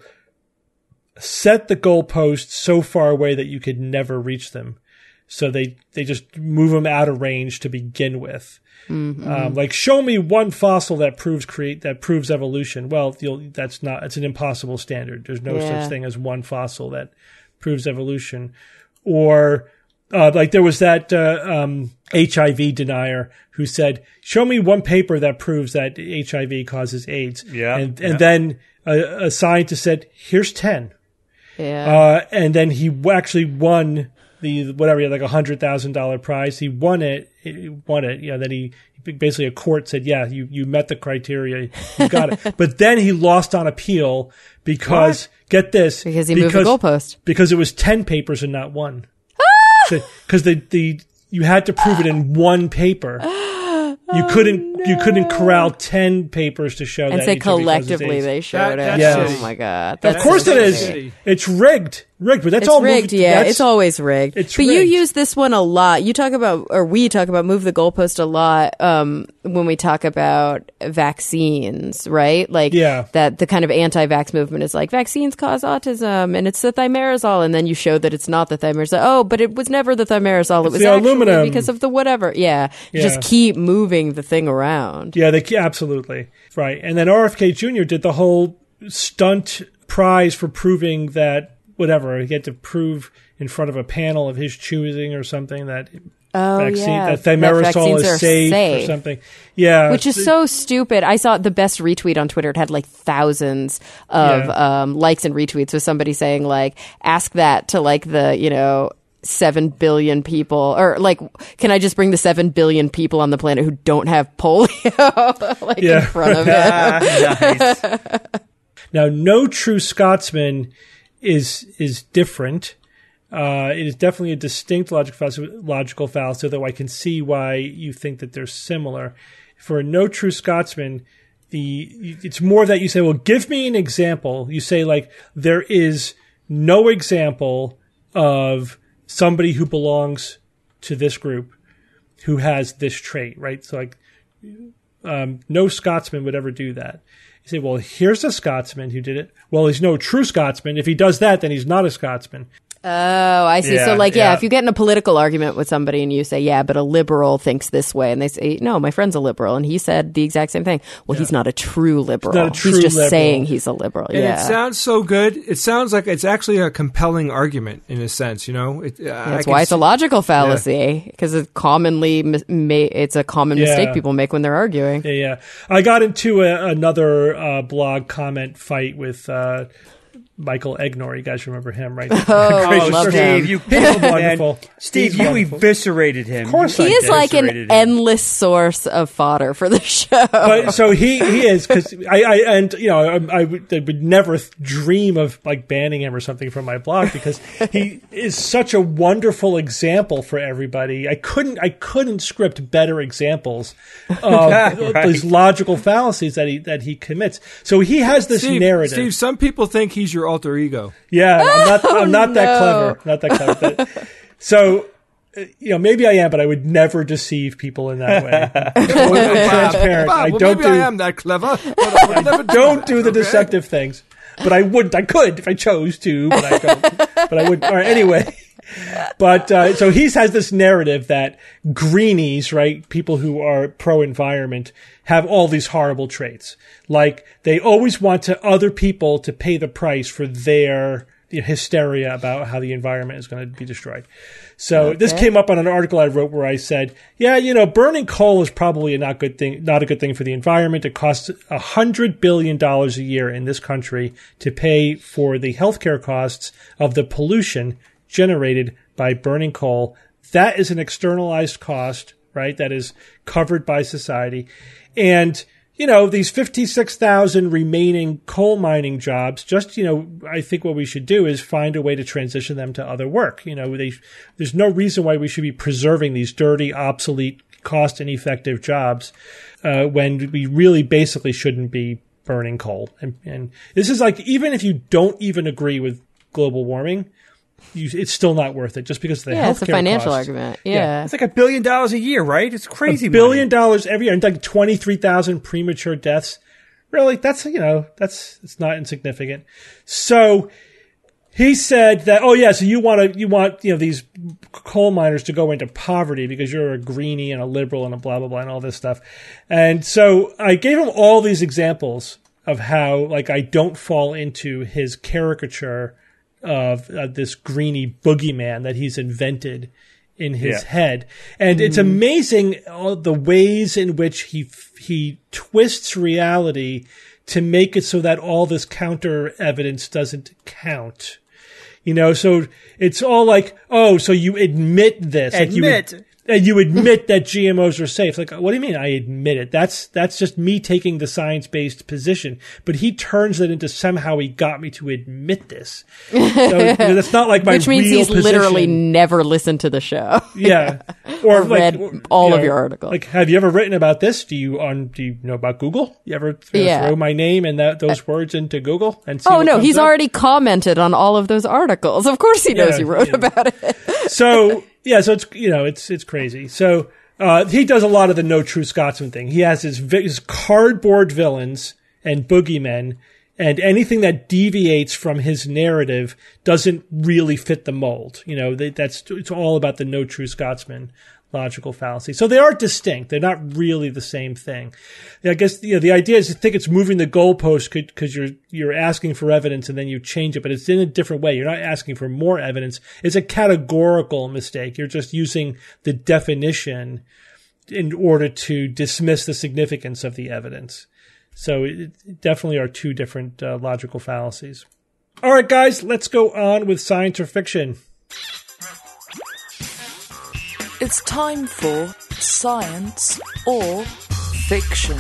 set the goalpost so far away that you could never reach them. So they, they just move them out of range to begin with. Mm-hmm. Um, like, show me one fossil that proves create that proves evolution. Well, you'll, that's not, it's an impossible standard. There's no yeah. such thing as one fossil that proves evolution. Or, uh, like there was that, uh, um, H I V denier who said, show me one paper that proves that H I V causes AIDS. Yeah. And, and yeah. then a, a scientist said, here's ten. Yeah. Uh, and then he actually won the, whatever, he had like a hundred thousand dollar prize. He won it, he won it. You know, then he, basically a court said, yeah, you, you met the criteria. You got it. But then he lost on appeal because, what? Get this. Because he because, moved the goalpost. Because it was ten papers and not one. Because so, the, the, you had to prove it in one paper. You couldn't, oh, no. you couldn't corral ten papers to show and that. And say collectively they showed that, it. Yes. Oh my God. That's of course it is. Shitty. It's rigged. rigged, but that's It's all rigged, movie, yeah. that's- It's always rigged. It's but you rigged. use this one a lot. You talk about, or we talk about, move the goalpost a lot um, when we talk about vaccines, right? Like Yeah. that the kind of anti-vax movement is like vaccines cause autism, and it's the thimerosal, and then you show that it's not the thimerosal. Oh, but it was never the thimerosal. It It's was the actually aluminum. because of the whatever. Yeah, you Yeah. just keep moving the thing around. Yeah, they absolutely right. And then R F K Junior did the whole stunt prize for proving that whatever he had to prove in front of a panel of his choosing or something that Oh vaccine yeah, that thimerosal vaccines is are safe, safe. or something. Yeah, Which is so stupid. I saw the best retweet on Twitter. It had like thousands of Yeah. um, likes and retweets with somebody saying like, ask that to like the, you know, seven billion people, or like, can I just bring the seven billion people on the planet who don't have polio like Yeah. in front of it? Ah, nice. Now, No True Scotsman is is different. Uh, it is definitely a distinct logical fallacy, logical fallacy, though I can see why you think that they're similar. For No True Scotsman, the it's more that you say, well, give me an example. You say, like, there is no example of somebody who belongs to this group who has this trait, right? So, like, um, no Scotsman would ever do that. You say, well, here's a Scotsman who did it. Well, he's no true Scotsman. If he does that, then he's not a Scotsman. Oh, I see. Yeah, so like, yeah, yeah. if you get in a political argument with somebody and you say, yeah, but a liberal thinks this way, and they say, no, my friend's a liberal, and he said the exact same thing. Well, he's not a true liberal. not a true he's just liberal. saying he's a liberal. And yeah. it sounds so good. It sounds like it's actually a compelling argument in a sense, you know? It, uh, That's why it's a logical fallacy, because it's commonly mis- ma- it's a common Yeah. mistake people make when they're arguing. Yeah, yeah. I got into a, another uh, blog comment fight with uh, Michael Egnor. You guys remember him, right? Oh, Oh, love Steve, him. you He's man, wonderful. Steve, He's you wonderful. eviscerated him. Of course You I He is did. like an eviscerated him. endless source of fodder for the show. But so he, he is because I, I and you know I, I, would, I would never dream of like banning him or something from my blog because he is such a wonderful example for everybody. I couldn't I couldn't script better examples of Right. these logical fallacies that he that he commits. So he has this Steve, narrative. Steve, some people think he's your alter ego. Yeah, I'm not. I'm not that no. clever. Not that clever. But, so, uh, you know, maybe I am, but I would never deceive people in that way. I'm totally transparent. Wow, I well, don't maybe do. I am that clever. But I would never Don't that, do the okay? deceptive things. But I would. I could if I chose to. But I don't. But I would. All right. Anyway. But uh, so he has this narrative that greenies, right, people who are pro-environment, have all these horrible traits. Like they always want to other people to pay the price for their you know, hysteria about how the environment is going to be destroyed. So Okay. this came up on an article I wrote where I said, yeah, you know, burning coal is probably a not good thing, not a good thing for the environment. It costs a hundred billion dollars a year in this country to pay for the healthcare costs of the pollution generated by burning coal. That is an externalized cost, right? That is covered by society. And, you know, these fifty-six thousand remaining coal mining jobs, just, you know, I think what we should do is find a way to transition them to other work. You know, they, there's no reason why we should be preserving these dirty, obsolete, cost ineffective jobs, uh, when we really basically shouldn't be burning coal. And, and this is like, even if you don't even agree with global warming, You, it's still not worth it just because of the Yeah, healthcare it's a financial costs. argument. Yeah. Yeah. It's like a billion dollars a year, right? It's crazy. A billion money. dollars every year, and like twenty-three thousand premature deaths. Really, that's you know, that's it's not insignificant. So he said that, oh yeah, so you want to you want you know these coal miners to go into poverty because you're a greenie and a liberal and a blah blah blah and all this stuff. And so I gave him all these examples of how like I don't fall into his caricature of uh, this greenie boogeyman that he's invented in his Yeah. head. And it's amazing all the ways in which he he twists reality to make it so that all this counter evidence doesn't count. You know, so it's all like, oh, so you admit this. Like you Admit. would, And you admit that G M Os are safe. Like, what do you mean I admit it? That's that's just me taking the science-based position. But he turns it into somehow he got me to admit this. So that's not like my Which means real he's position. Literally never listened to the show. Yeah. Or, or like, read or, all you of know, your articles. Like, have you ever written about this? Do you on do you know about Google? You ever th- Yeah. throw my name and that those words into Google and see Oh, what no, comes he's up? already commented on all of those articles. Of course he knows Yeah, you wrote yeah. about it. So yeah, so it's you know it's it's crazy. So uh, he does a lot of the no true Scotsman thing. He has his, vi- his cardboard villains and boogeymen, and anything that deviates from his narrative doesn't really fit the mold. You know, they, that's it's all about the no true Scotsman logical fallacy. So they are distinct. They're not really the same thing. I guess you know, the idea is to think it's moving the goalpost because you're you're asking for evidence and then you change it, but it's in a different way. You're not asking for more evidence. It's a categorical mistake. You're just using the definition in order to dismiss the significance of the evidence. So it definitely are two different uh, logical fallacies. All right, guys, let's go on with science or fiction. It's time for science or fiction.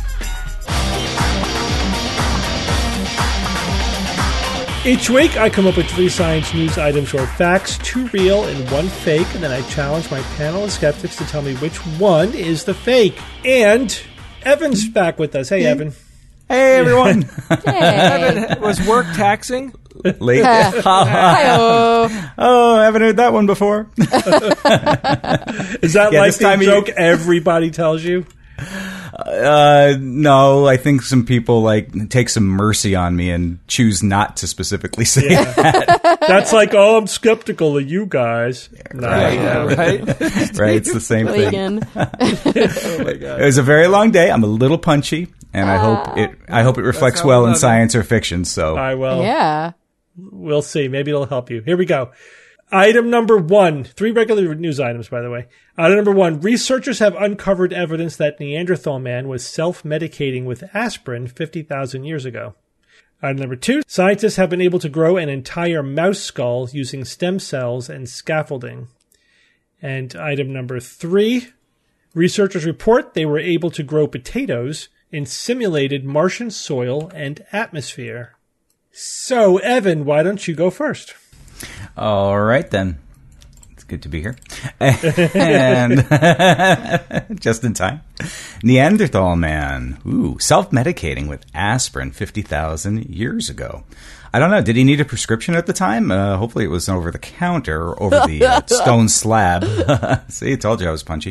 Each week, I come up with three science news items or facts, two real and one fake, and then I challenge my panel of skeptics to tell me which one is the fake. And Evan's back with us. Hey, Evan. Hey, everyone. Hey. Was work taxing? Late. Hi-oh. Oh, I haven't heard that one before. Is that Yeah, like this the time of joke year- everybody tells you? Uh, no, I think some people like take some mercy on me and choose not to specifically say Yeah. that. That's like, oh, I'm skeptical of you guys. No, Right. Yeah, right? Right? It's the same thing. Regan. It was a very long day. I'm a little punchy, and I hope it. I hope it reflects how well we in love it. science or fiction. So, I will. Yeah. We'll see. Maybe it'll help you. Here we go. Item number one. Three regular news items, by the way. Item number one. Researchers have uncovered evidence that Neanderthal man was self-medicating with aspirin fifty thousand years ago. Item number two. Scientists have been able to grow an entire mouse skull using stem cells and scaffolding. And item number three. Researchers report they were able to grow potatoes in simulated Martian soil and atmosphere. So, Evan, why don't you go first? all right then. It's good to be here, and just in time. Neanderthal man, ooh, self-medicating with aspirin fifty thousand years ago. I don't know. Did he need a prescription at the time? Uh, hopefully, it was over the counter or over the uh, stone slab. See, I told you I was punchy.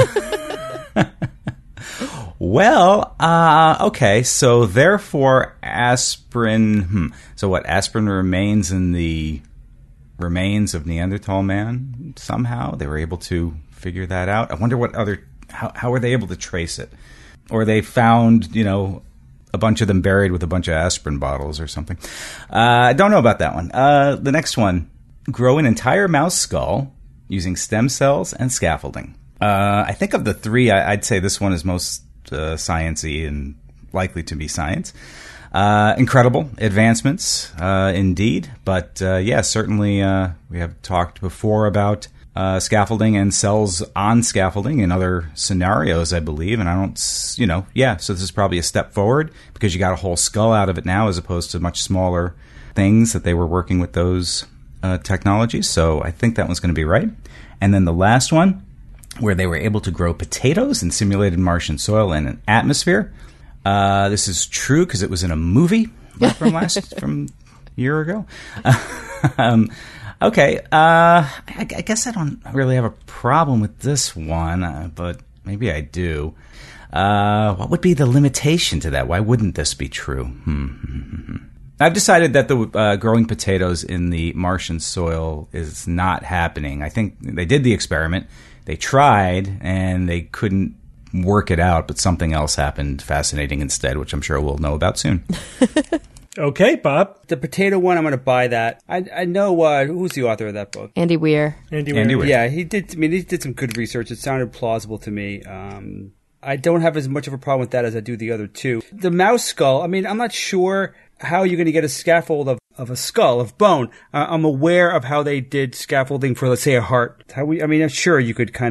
Well, uh, okay, so therefore aspirin, hmm, so what, aspirin remains in the remains of Neanderthal man somehow? They were able to figure that out? I wonder what other, how, how were they able to trace it? Or they found, you know, a bunch of them buried with a bunch of aspirin bottles or something. Uh, I don't know about that one. Uh, the next one, grow an entire mouse skull using stem cells and scaffolding. Uh, I think of the three, I, I'd say this one is most uh, science-y and likely to be science. Uh, incredible advancements, uh, indeed. But, uh, yeah, certainly uh, we have talked before about uh, scaffolding and cells on scaffolding in other scenarios, I believe. And I don't, s- you know, yeah, so this is probably a step forward because you got a whole skull out of it now as opposed to much smaller things that they were working with those uh, technologies. So I think that one's going to be right. And then the last one, where they were able to grow potatoes in simulated Martian soil and an atmosphere. Uh, this is true because it was in a movie from last from a year ago. um, okay, uh, I, I guess I don't really have a problem with this one, uh, but maybe I do. Uh, what would be the limitation to that? Why wouldn't this be true? Hmm. I've decided that the uh, growing potatoes in the Martian soil is not happening. I think they did the experiment. They tried, and they couldn't work it out, but something else happened fascinating instead, which I'm sure we'll know about soon. Okay, Bob. The potato one, I'm going to buy that. I I know uh, who's the author of that book. Andy Weir. Andy, Andy Weir. Weir. Yeah, he did. I mean, he did some good research. It sounded plausible to me. Um, I don't have as much of a problem with that as I do the other two. The mouse skull. I mean, I'm not sure how you're going to get a scaffold of, of a skull of bone. Uh, I'm aware of how they did scaffolding for, let's say, a heart. How we? I mean, I'm sure you could kind of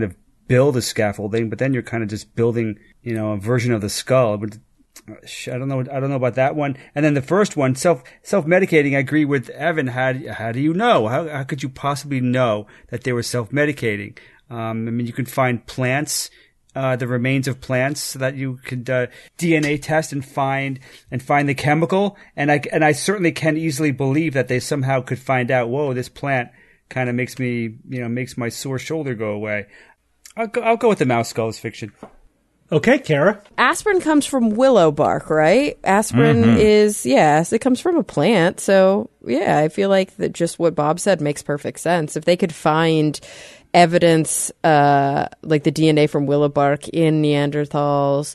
build a scaffolding, but then you're kind of just building, you know, a version of the skull. But I don't know. I don't know about that one. And then the first one, self self medicating. I agree with Evan. How how do you know? How how could you possibly know that they were self medicating? Um, I mean, you can find plants, uh, the remains of plants, so that you could uh, D N A test and find and find the chemical. And I and I certainly can easily believe that they somehow could find out. Whoa, this plant kind of makes me, you know, makes my sore shoulder go away. I'll go, I'll go with the mouse skull as fiction. Okay, Kara. Aspirin comes from willow bark, right? Aspirin Mm-hmm. is, yes, it comes from a plant. So, yeah, I feel like that just what Bob said makes perfect sense. If they could find evidence, uh, like the D N A from willow bark in Neanderthals'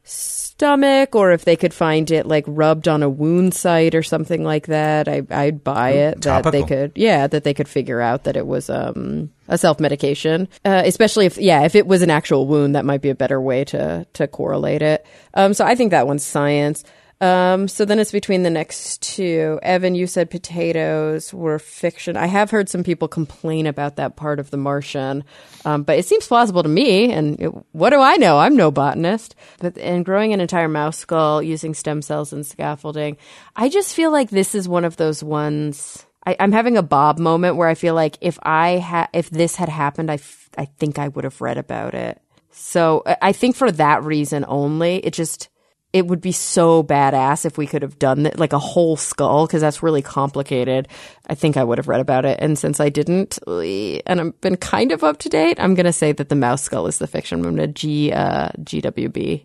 stomach, or if they could find it like rubbed on a wound site or something like that, I, I'd buy it. That Topical. they could, yeah, that they could figure out that it was um, a self-medication. Uh, especially if, yeah, if it was an actual wound, that might be a better way to to correlate it. Um, so I think that one's science. Um, so then it's between the next two. Evan, you said potatoes were fiction. I have heard some people complain about that part of The Martian, um, but it seems plausible to me. And it, what do I know? I'm no botanist. But and growing an entire mouse skull using stem cells and scaffolding, I just feel like this is one of those ones. I, I'm having a Bob moment where I feel like if I ha- if this had happened, I, f- I think I would have read about it. So I I think for that reason only, it just. It would be so badass if we could have done that, like a whole skull, because that's really complicated. I think I would have read about it. And since I didn't, and I've been kind of up to date, I'm going to say that the mouse skull is the fiction. I'm going to G, uh, G W B.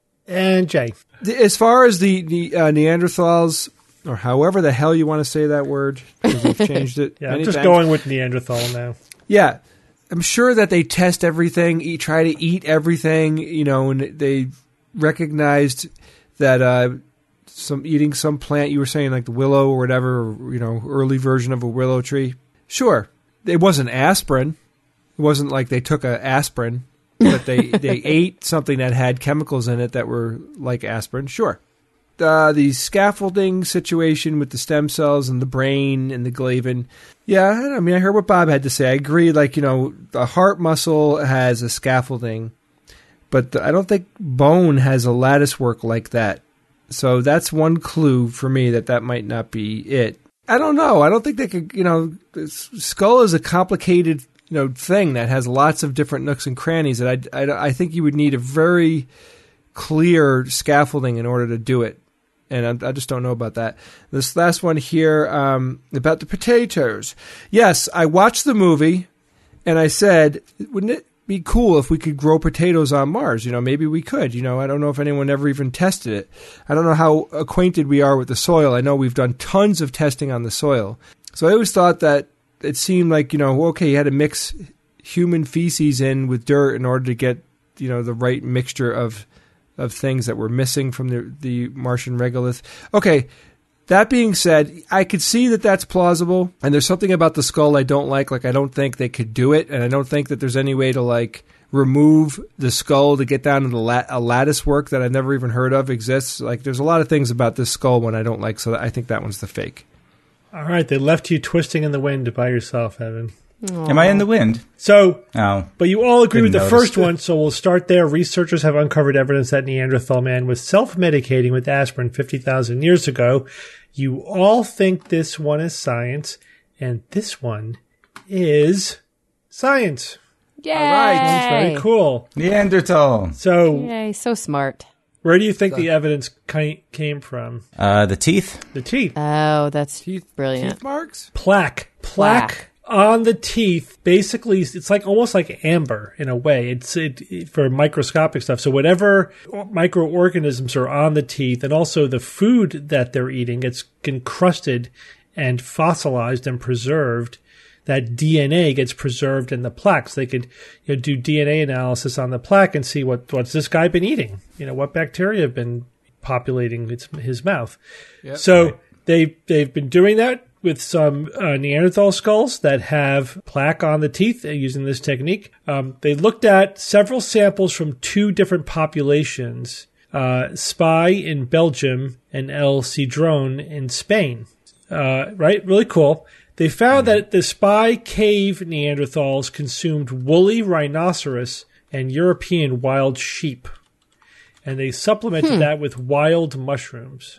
And Jay. As far as the, the uh, Neanderthals, or however the hell you want to say that word, because we've changed it. Yeah, many I'm just times. going with Neanderthal now. Yeah. I'm sure that they test everything, eat, try to eat everything, you know, and they recognized that uh, some eating some plant, you were saying like the willow or whatever, or, you know, early version of a willow tree. Sure. It wasn't aspirin. It wasn't like they took a aspirin, but they, they ate something that had chemicals in it that were like aspirin. Sure. Uh, the scaffolding situation with the stem cells and the brain and the glavin. Yeah, I mean, I heard what Bob had to say. I agree. Like, you know, the heart muscle has a scaffolding, but the, I don't think bone has a lattice work like that. So that's one clue for me that that might not be it. I don't know. I don't think they could, you know, skull is a complicated, you know, thing that has lots of different nooks and crannies that I, I, I think you would need a very clear scaffolding in order to do it. And I, I just don't know about that. This last one here, um, about the potatoes. Yes, I watched the movie and I said, wouldn't it be cool if we could grow potatoes on Mars? You know, maybe we could. You know, I don't know if anyone ever even tested it. I don't know how acquainted we are with the soil. I know we've done tons of testing on the soil. So I always thought that it seemed like, you know, okay, you had to mix human feces in with dirt in order to get, you know, the right mixture of of things that were missing from the, the Martian regolith. Okay, that being said, I could see that that's plausible, and there's something about the skull I don't like. Like, I don't think they could do it, and I don't think that there's any way to, like, remove the skull to get down to the lat- a lattice work that I've never even heard of exists. Like, there's a lot of things about this skull one I don't like, so I think that one's the fake. All right, they left you twisting in the wind by yourself, Evan. Am I in the wind? So, Oh. but you all agree with Didn't the notice. first one, so we'll start there. Researchers have uncovered evidence that Neanderthal man was self-medicating with aspirin fifty thousand years ago. You all think this one is science, and this one is science. Yay! That's very cool. Neanderthal. So, Yay, so smart. where do you think the evidence ki- came from? Uh, the teeth. The teeth. Oh, that's Teeth, brilliant. teeth marks? Plaque. Plaque. Plaque. On the teeth, basically, it's like almost like amber in a way. It's it, it- for microscopic stuff. So whatever microorganisms are on the teeth, and also the food that they're eating, gets encrusted and fossilized and preserved. That D N A gets preserved in the plaques. They could, you know, do D N A analysis on the plaque and see what what's this guy been eating. You know, what bacteria have been populating its, his mouth. So Right. they they've been doing that with some uh, Neanderthal skulls that have plaque on the teeth uh, using this technique. Um, they looked at several samples from two different populations, uh, Spy in Belgium and El Cedrone in Spain. Uh, right? Really cool. They found that the Spy cave Neanderthals consumed woolly rhinoceros and European wild sheep. And they supplemented Hmm. that with wild mushrooms.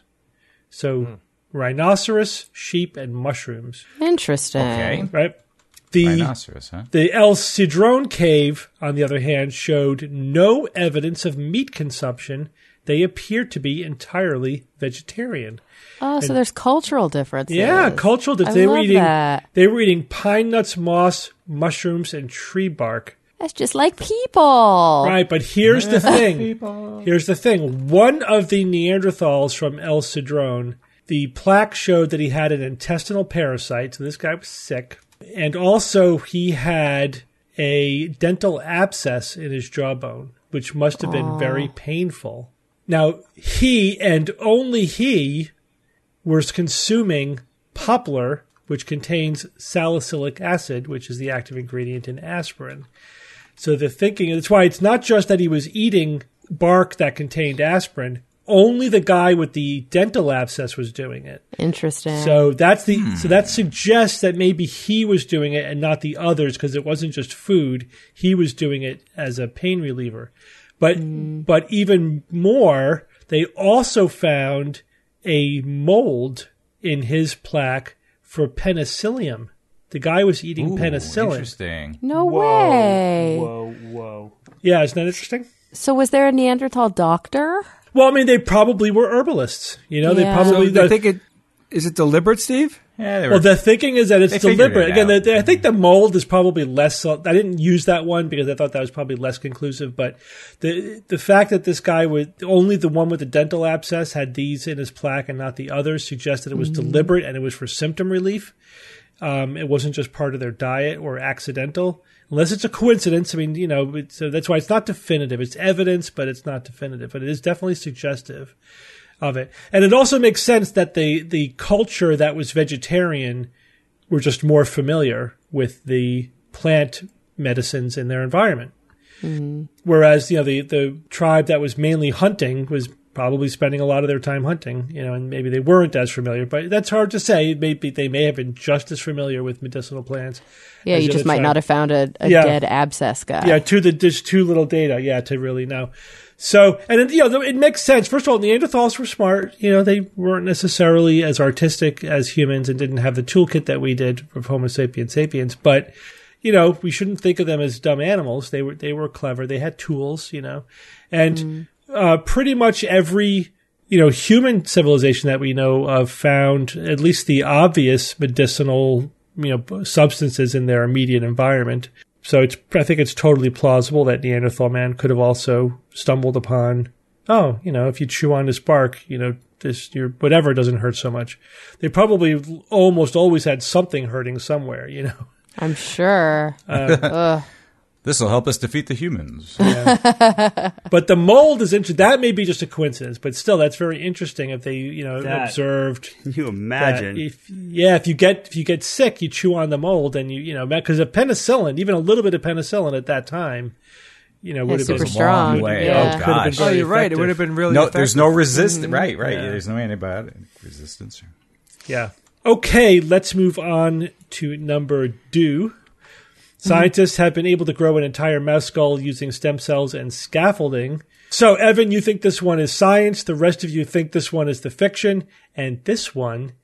So rhinoceros, sheep, and mushrooms. Interesting. Okay. Right? The Rhinoceros, huh? The El Cedron cave, on the other hand, showed no evidence of meat consumption. They appear to be entirely vegetarian. Oh, so there's cultural differences. Yeah, cultural. I They were love eating. that. They were eating pine nuts, moss, mushrooms, and tree bark. That's just like people. Right, but here's the thing. Here's the thing. One of the Neanderthals from El Cedron, the plaque showed that he had an intestinal parasite, so this guy was sick. And also he had a dental abscess in his jawbone, which must have been very painful. Now, he and only he was consuming poplar, which contains salicylic acid, which is the active ingredient in aspirin. So the thinking, that's why it's not just that he was eating bark that contained aspirin. Only the guy with the dental abscess was doing it. Interesting. So that's the so that suggests that maybe he was doing it and not the others, because it wasn't just food. He was doing it as a pain reliever. But but even more, they also found a mold in his plaque for penicillium. The guy was eating Ooh, penicillin. Interesting. no way. Whoa, whoa. Yeah, isn't that interesting? So was there a Neanderthal doctor? Well, I mean, they probably were herbalists. You know, they Yeah. probably. So they think it is it deliberate, Steve? Yeah, they were. Well, the thinking is that it's They figured deliberate. it Again, out. the, the, I think the mold is probably less. I didn't use that one because I thought that was probably less conclusive. But the the fact that this guy was only the one with the dental abscess had these in his plaque and not the others suggests that it was deliberate and it was for symptom relief. Um, it wasn't just part of their diet or accidental, unless it's a coincidence. I mean, you know, it's, so that's why it's not definitive. It's evidence, but it's not definitive. But it is definitely suggestive of it. And it also makes sense that the, the culture that was vegetarian were just more familiar with the plant medicines in their environment. Mm-hmm. Whereas, you know, the, the tribe that was mainly hunting was probably spending a lot of their time hunting, you know, and maybe they weren't as familiar, but that's hard to say. Maybe they may have been just as familiar with medicinal plants. Yeah, as you the just other might tribe. not have found a, a Yeah. dead abscess guy. Yeah, to the there's too little data, yeah, to really know. So, and it, you know, it makes sense. First of all, Neanderthals were smart. You know, they weren't necessarily as artistic as humans and didn't have the toolkit that we did of Homo sapiens sapiens. But, you know, we shouldn't think of them as dumb animals. They were they were clever. They had tools, you know, and mm. uh, pretty much every you know human civilization that we know of found at least the obvious medicinal you know substances in their immediate environment. So it's, I think it's totally plausible that Neanderthal man could have also stumbled upon, oh, you know, if you chew on this bark, you know, this your whatever doesn't hurt so much. They probably almost always had something hurting somewhere, you know. I'm sure. Uh, This will help us defeat the humans. yeah. But the mold is interesting. That may be just a coincidence, but still, that's very interesting. If they, you know, That- observed. Can you imagine? If, yeah, if you get if you get sick, you chew on the mold, and you you know because of penicillin, even a little bit of penicillin at that time, you know, would have super been strong. would- way. yeah, Oh, could have been gosh. Oh, very you're right. It effective. would have been really No, effective. there's no resistance. Right, right. Yeah. There's no antibiotic resistance. Yeah. Okay, let's move on to number two. Scientists have been able to grow an entire mouse skull using stem cells and scaffolding. So, Evan, you think this one is science. The rest of you think this one is the fiction. And this one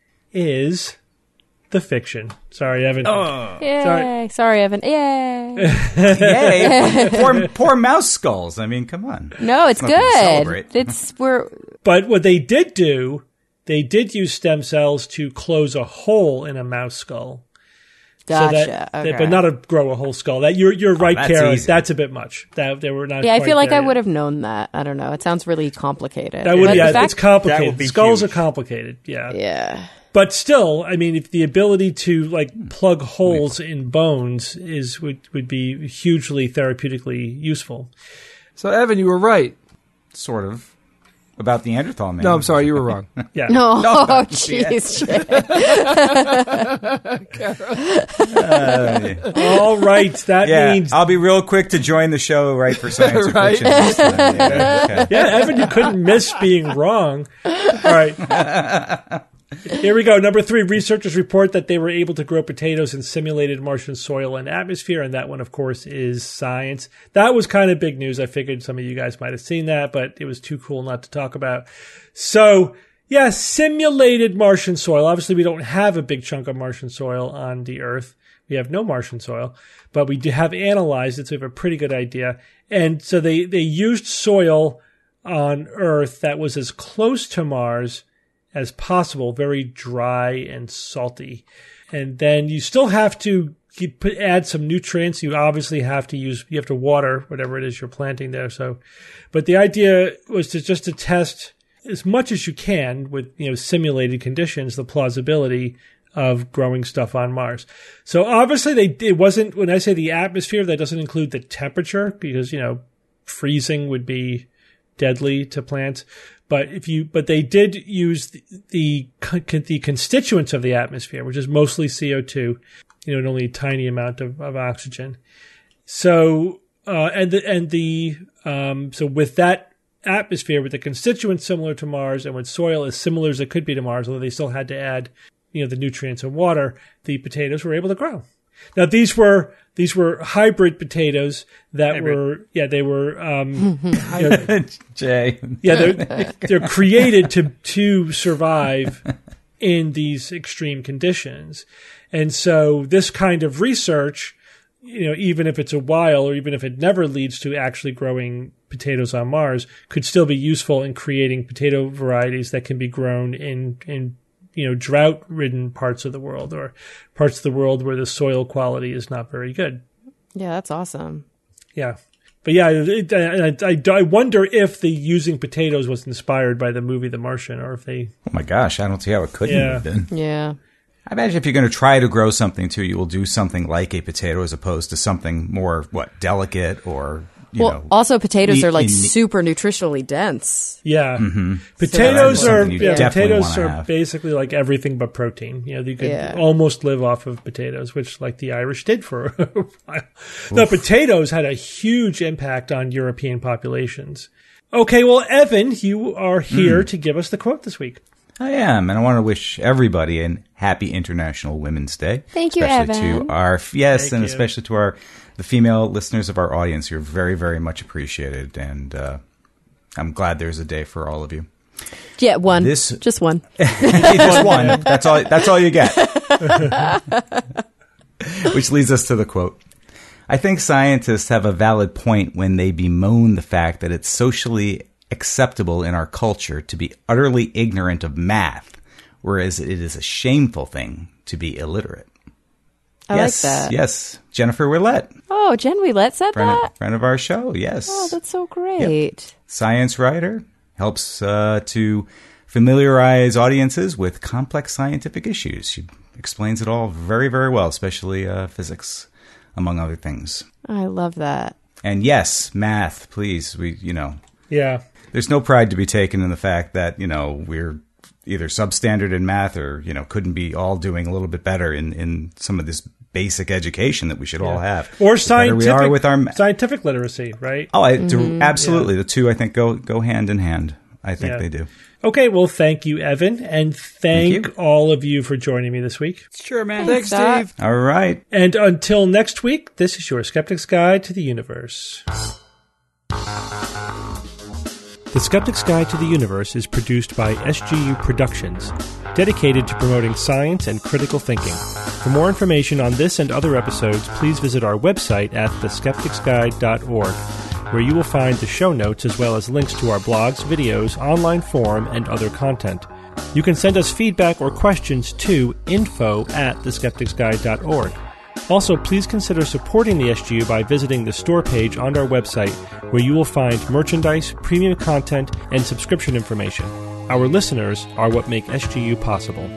is the fiction. Sorry, Evan. Yay. Sorry. Sorry. Evan. Yay. Yay! poor, poor mouse skulls. I mean, come on. No, it's Nothing to good. celebrate. It's we're But what they did do, they did use stem cells to close a hole in a mouse skull. gotcha. So that, okay. that- but not to grow a whole skull. That you're you're right, that's Kara. easy. That's a bit much. That they were not. yeah, I quite feel like there I yet. would have known that. I don't know. It sounds really complicated. That would But yeah, the fact- it's complicated. That would be Skulls huge. are complicated. Yeah. Yeah. But still, I mean, if the ability to like plug holes in bones is would would be hugely therapeutically useful. So, Evan, you were right. Sort of. About the Neanderthal man. No, I'm sorry, you were wrong. Yeah. No, No, oh, jeez. Uh, All right. That yeah, means I'll be real quick to join the show, right, for science or Right. fiction. This time. Yeah, okay. yeah, Evan, you couldn't miss being wrong. All right. Here we go. Number three, researchers report that they were able to grow potatoes in simulated Martian soil and atmosphere. And that one, of course, is science. That was kind of big news. I figured some of you guys might have seen that, but it was too cool not to talk about. So, yeah, simulated Martian soil. Obviously, we don't have a big chunk of Martian soil on the Earth. We have no Martian soil, but we do have analyzed it, so we have a pretty good idea. And so they, they used soil on Earth that was as close to Mars as possible, very dry and salty. And then you still have to keep, put, add some nutrients. You obviously have to use, you have to water whatever it is you're planting there. So, but the idea was to just to test as much as you can with, you know, simulated conditions, the plausibility of growing stuff on Mars. So obviously they, it wasn't, when I say the atmosphere, that doesn't include the temperature because, you know, freezing would be deadly to plants. But if you, but they did use the, the, the constituents of the atmosphere, which is mostly C O two, you know, and only a tiny amount of, of oxygen. So, uh, and the, and the, um, so with that atmosphere, with the constituents similar to Mars and with soil as similar as it could be to Mars, although they still had to add, you know, the nutrients and water, the potatoes were able to grow. Now these were these were hybrid potatoes that hybrid. were yeah they were um, you know, Jay yeah they're they're created to to survive in these extreme conditions, and so this kind of research, you know, even if it's a while or even if it never leads to actually growing potatoes on Mars, could still be useful in creating potato varieties that can be grown in in you know, drought-ridden parts of the world or parts of the world where the soil quality is not very good. Yeah, that's awesome. Yeah. But yeah, it, I, I, I wonder if the using potatoes was inspired by the movie The Martian or if they... Oh my gosh, I don't see how it couldn't yeah. have been. Yeah. I imagine if you're going to try to grow something too, you will do something like a potato as opposed to something more, what, delicate or... You well, know, also potatoes neat, are like neat. super nutritionally dense. Yeah, mm-hmm. potatoes so are you yeah, potatoes are have. basically like everything but protein. You know, you could Yeah. almost live off of potatoes, which like the Irish did for a while. The potatoes had a huge impact on European populations. Okay, well, Evan, you are here mm. to give us the quote this week. I am, and I want to wish everybody a happy International Women's Day. Thank you, especially Evan. To our yes, Thank and you. especially to our the female listeners of our audience. You're very, very much appreciated, and uh, I'm glad there's a day for all of you. Yeah, one. This, just one. just one. That's all. That's all you get. Which leads us to the quote. I think scientists have a valid point when they bemoan the fact that it's socially acceptable in our culture to be utterly ignorant of math, whereas it is a shameful thing to be illiterate. I yes, like that. Yes, Jennifer Willett. Oh, Jen Willett said friend that? Of, friend of our show, yes. Oh, that's so great. Yep. Science writer, helps uh, to familiarize audiences with complex scientific issues. She explains it all very, very well, especially uh, physics, among other things. I love that. And yes, math, please. We, you know. Yeah. There's no pride to be taken in the fact that, you know, we're either substandard in math or, you know, couldn't be all doing a little bit better in, in some of this basic education that we should yeah. all have. Or the scientific, we are with our ma- scientific literacy, right? Oh, I, mm-hmm. absolutely. Yeah. The two, I think, go go hand in hand. I think yeah. they do. Okay, well, thank you, Evan, and thank, thank all of you for joining me this week. Sure, man. Thanks, Thanks Steve. All right. And until next week, this is your Skeptic's Guide to the Universe. The Skeptic's Guide to the Universe is produced by S G U Productions, dedicated to promoting science and critical thinking. For more information on this and other episodes, please visit our website at the skeptics guide dot org, where you will find the show notes as well as links to our blogs, videos, online forum, and other content. You can send us feedback or questions to info at the skeptics guide dot org. Also, please consider supporting the S G U by visiting the store page on our website, where you will find merchandise, premium content, and subscription information. Our listeners are what make S G U possible.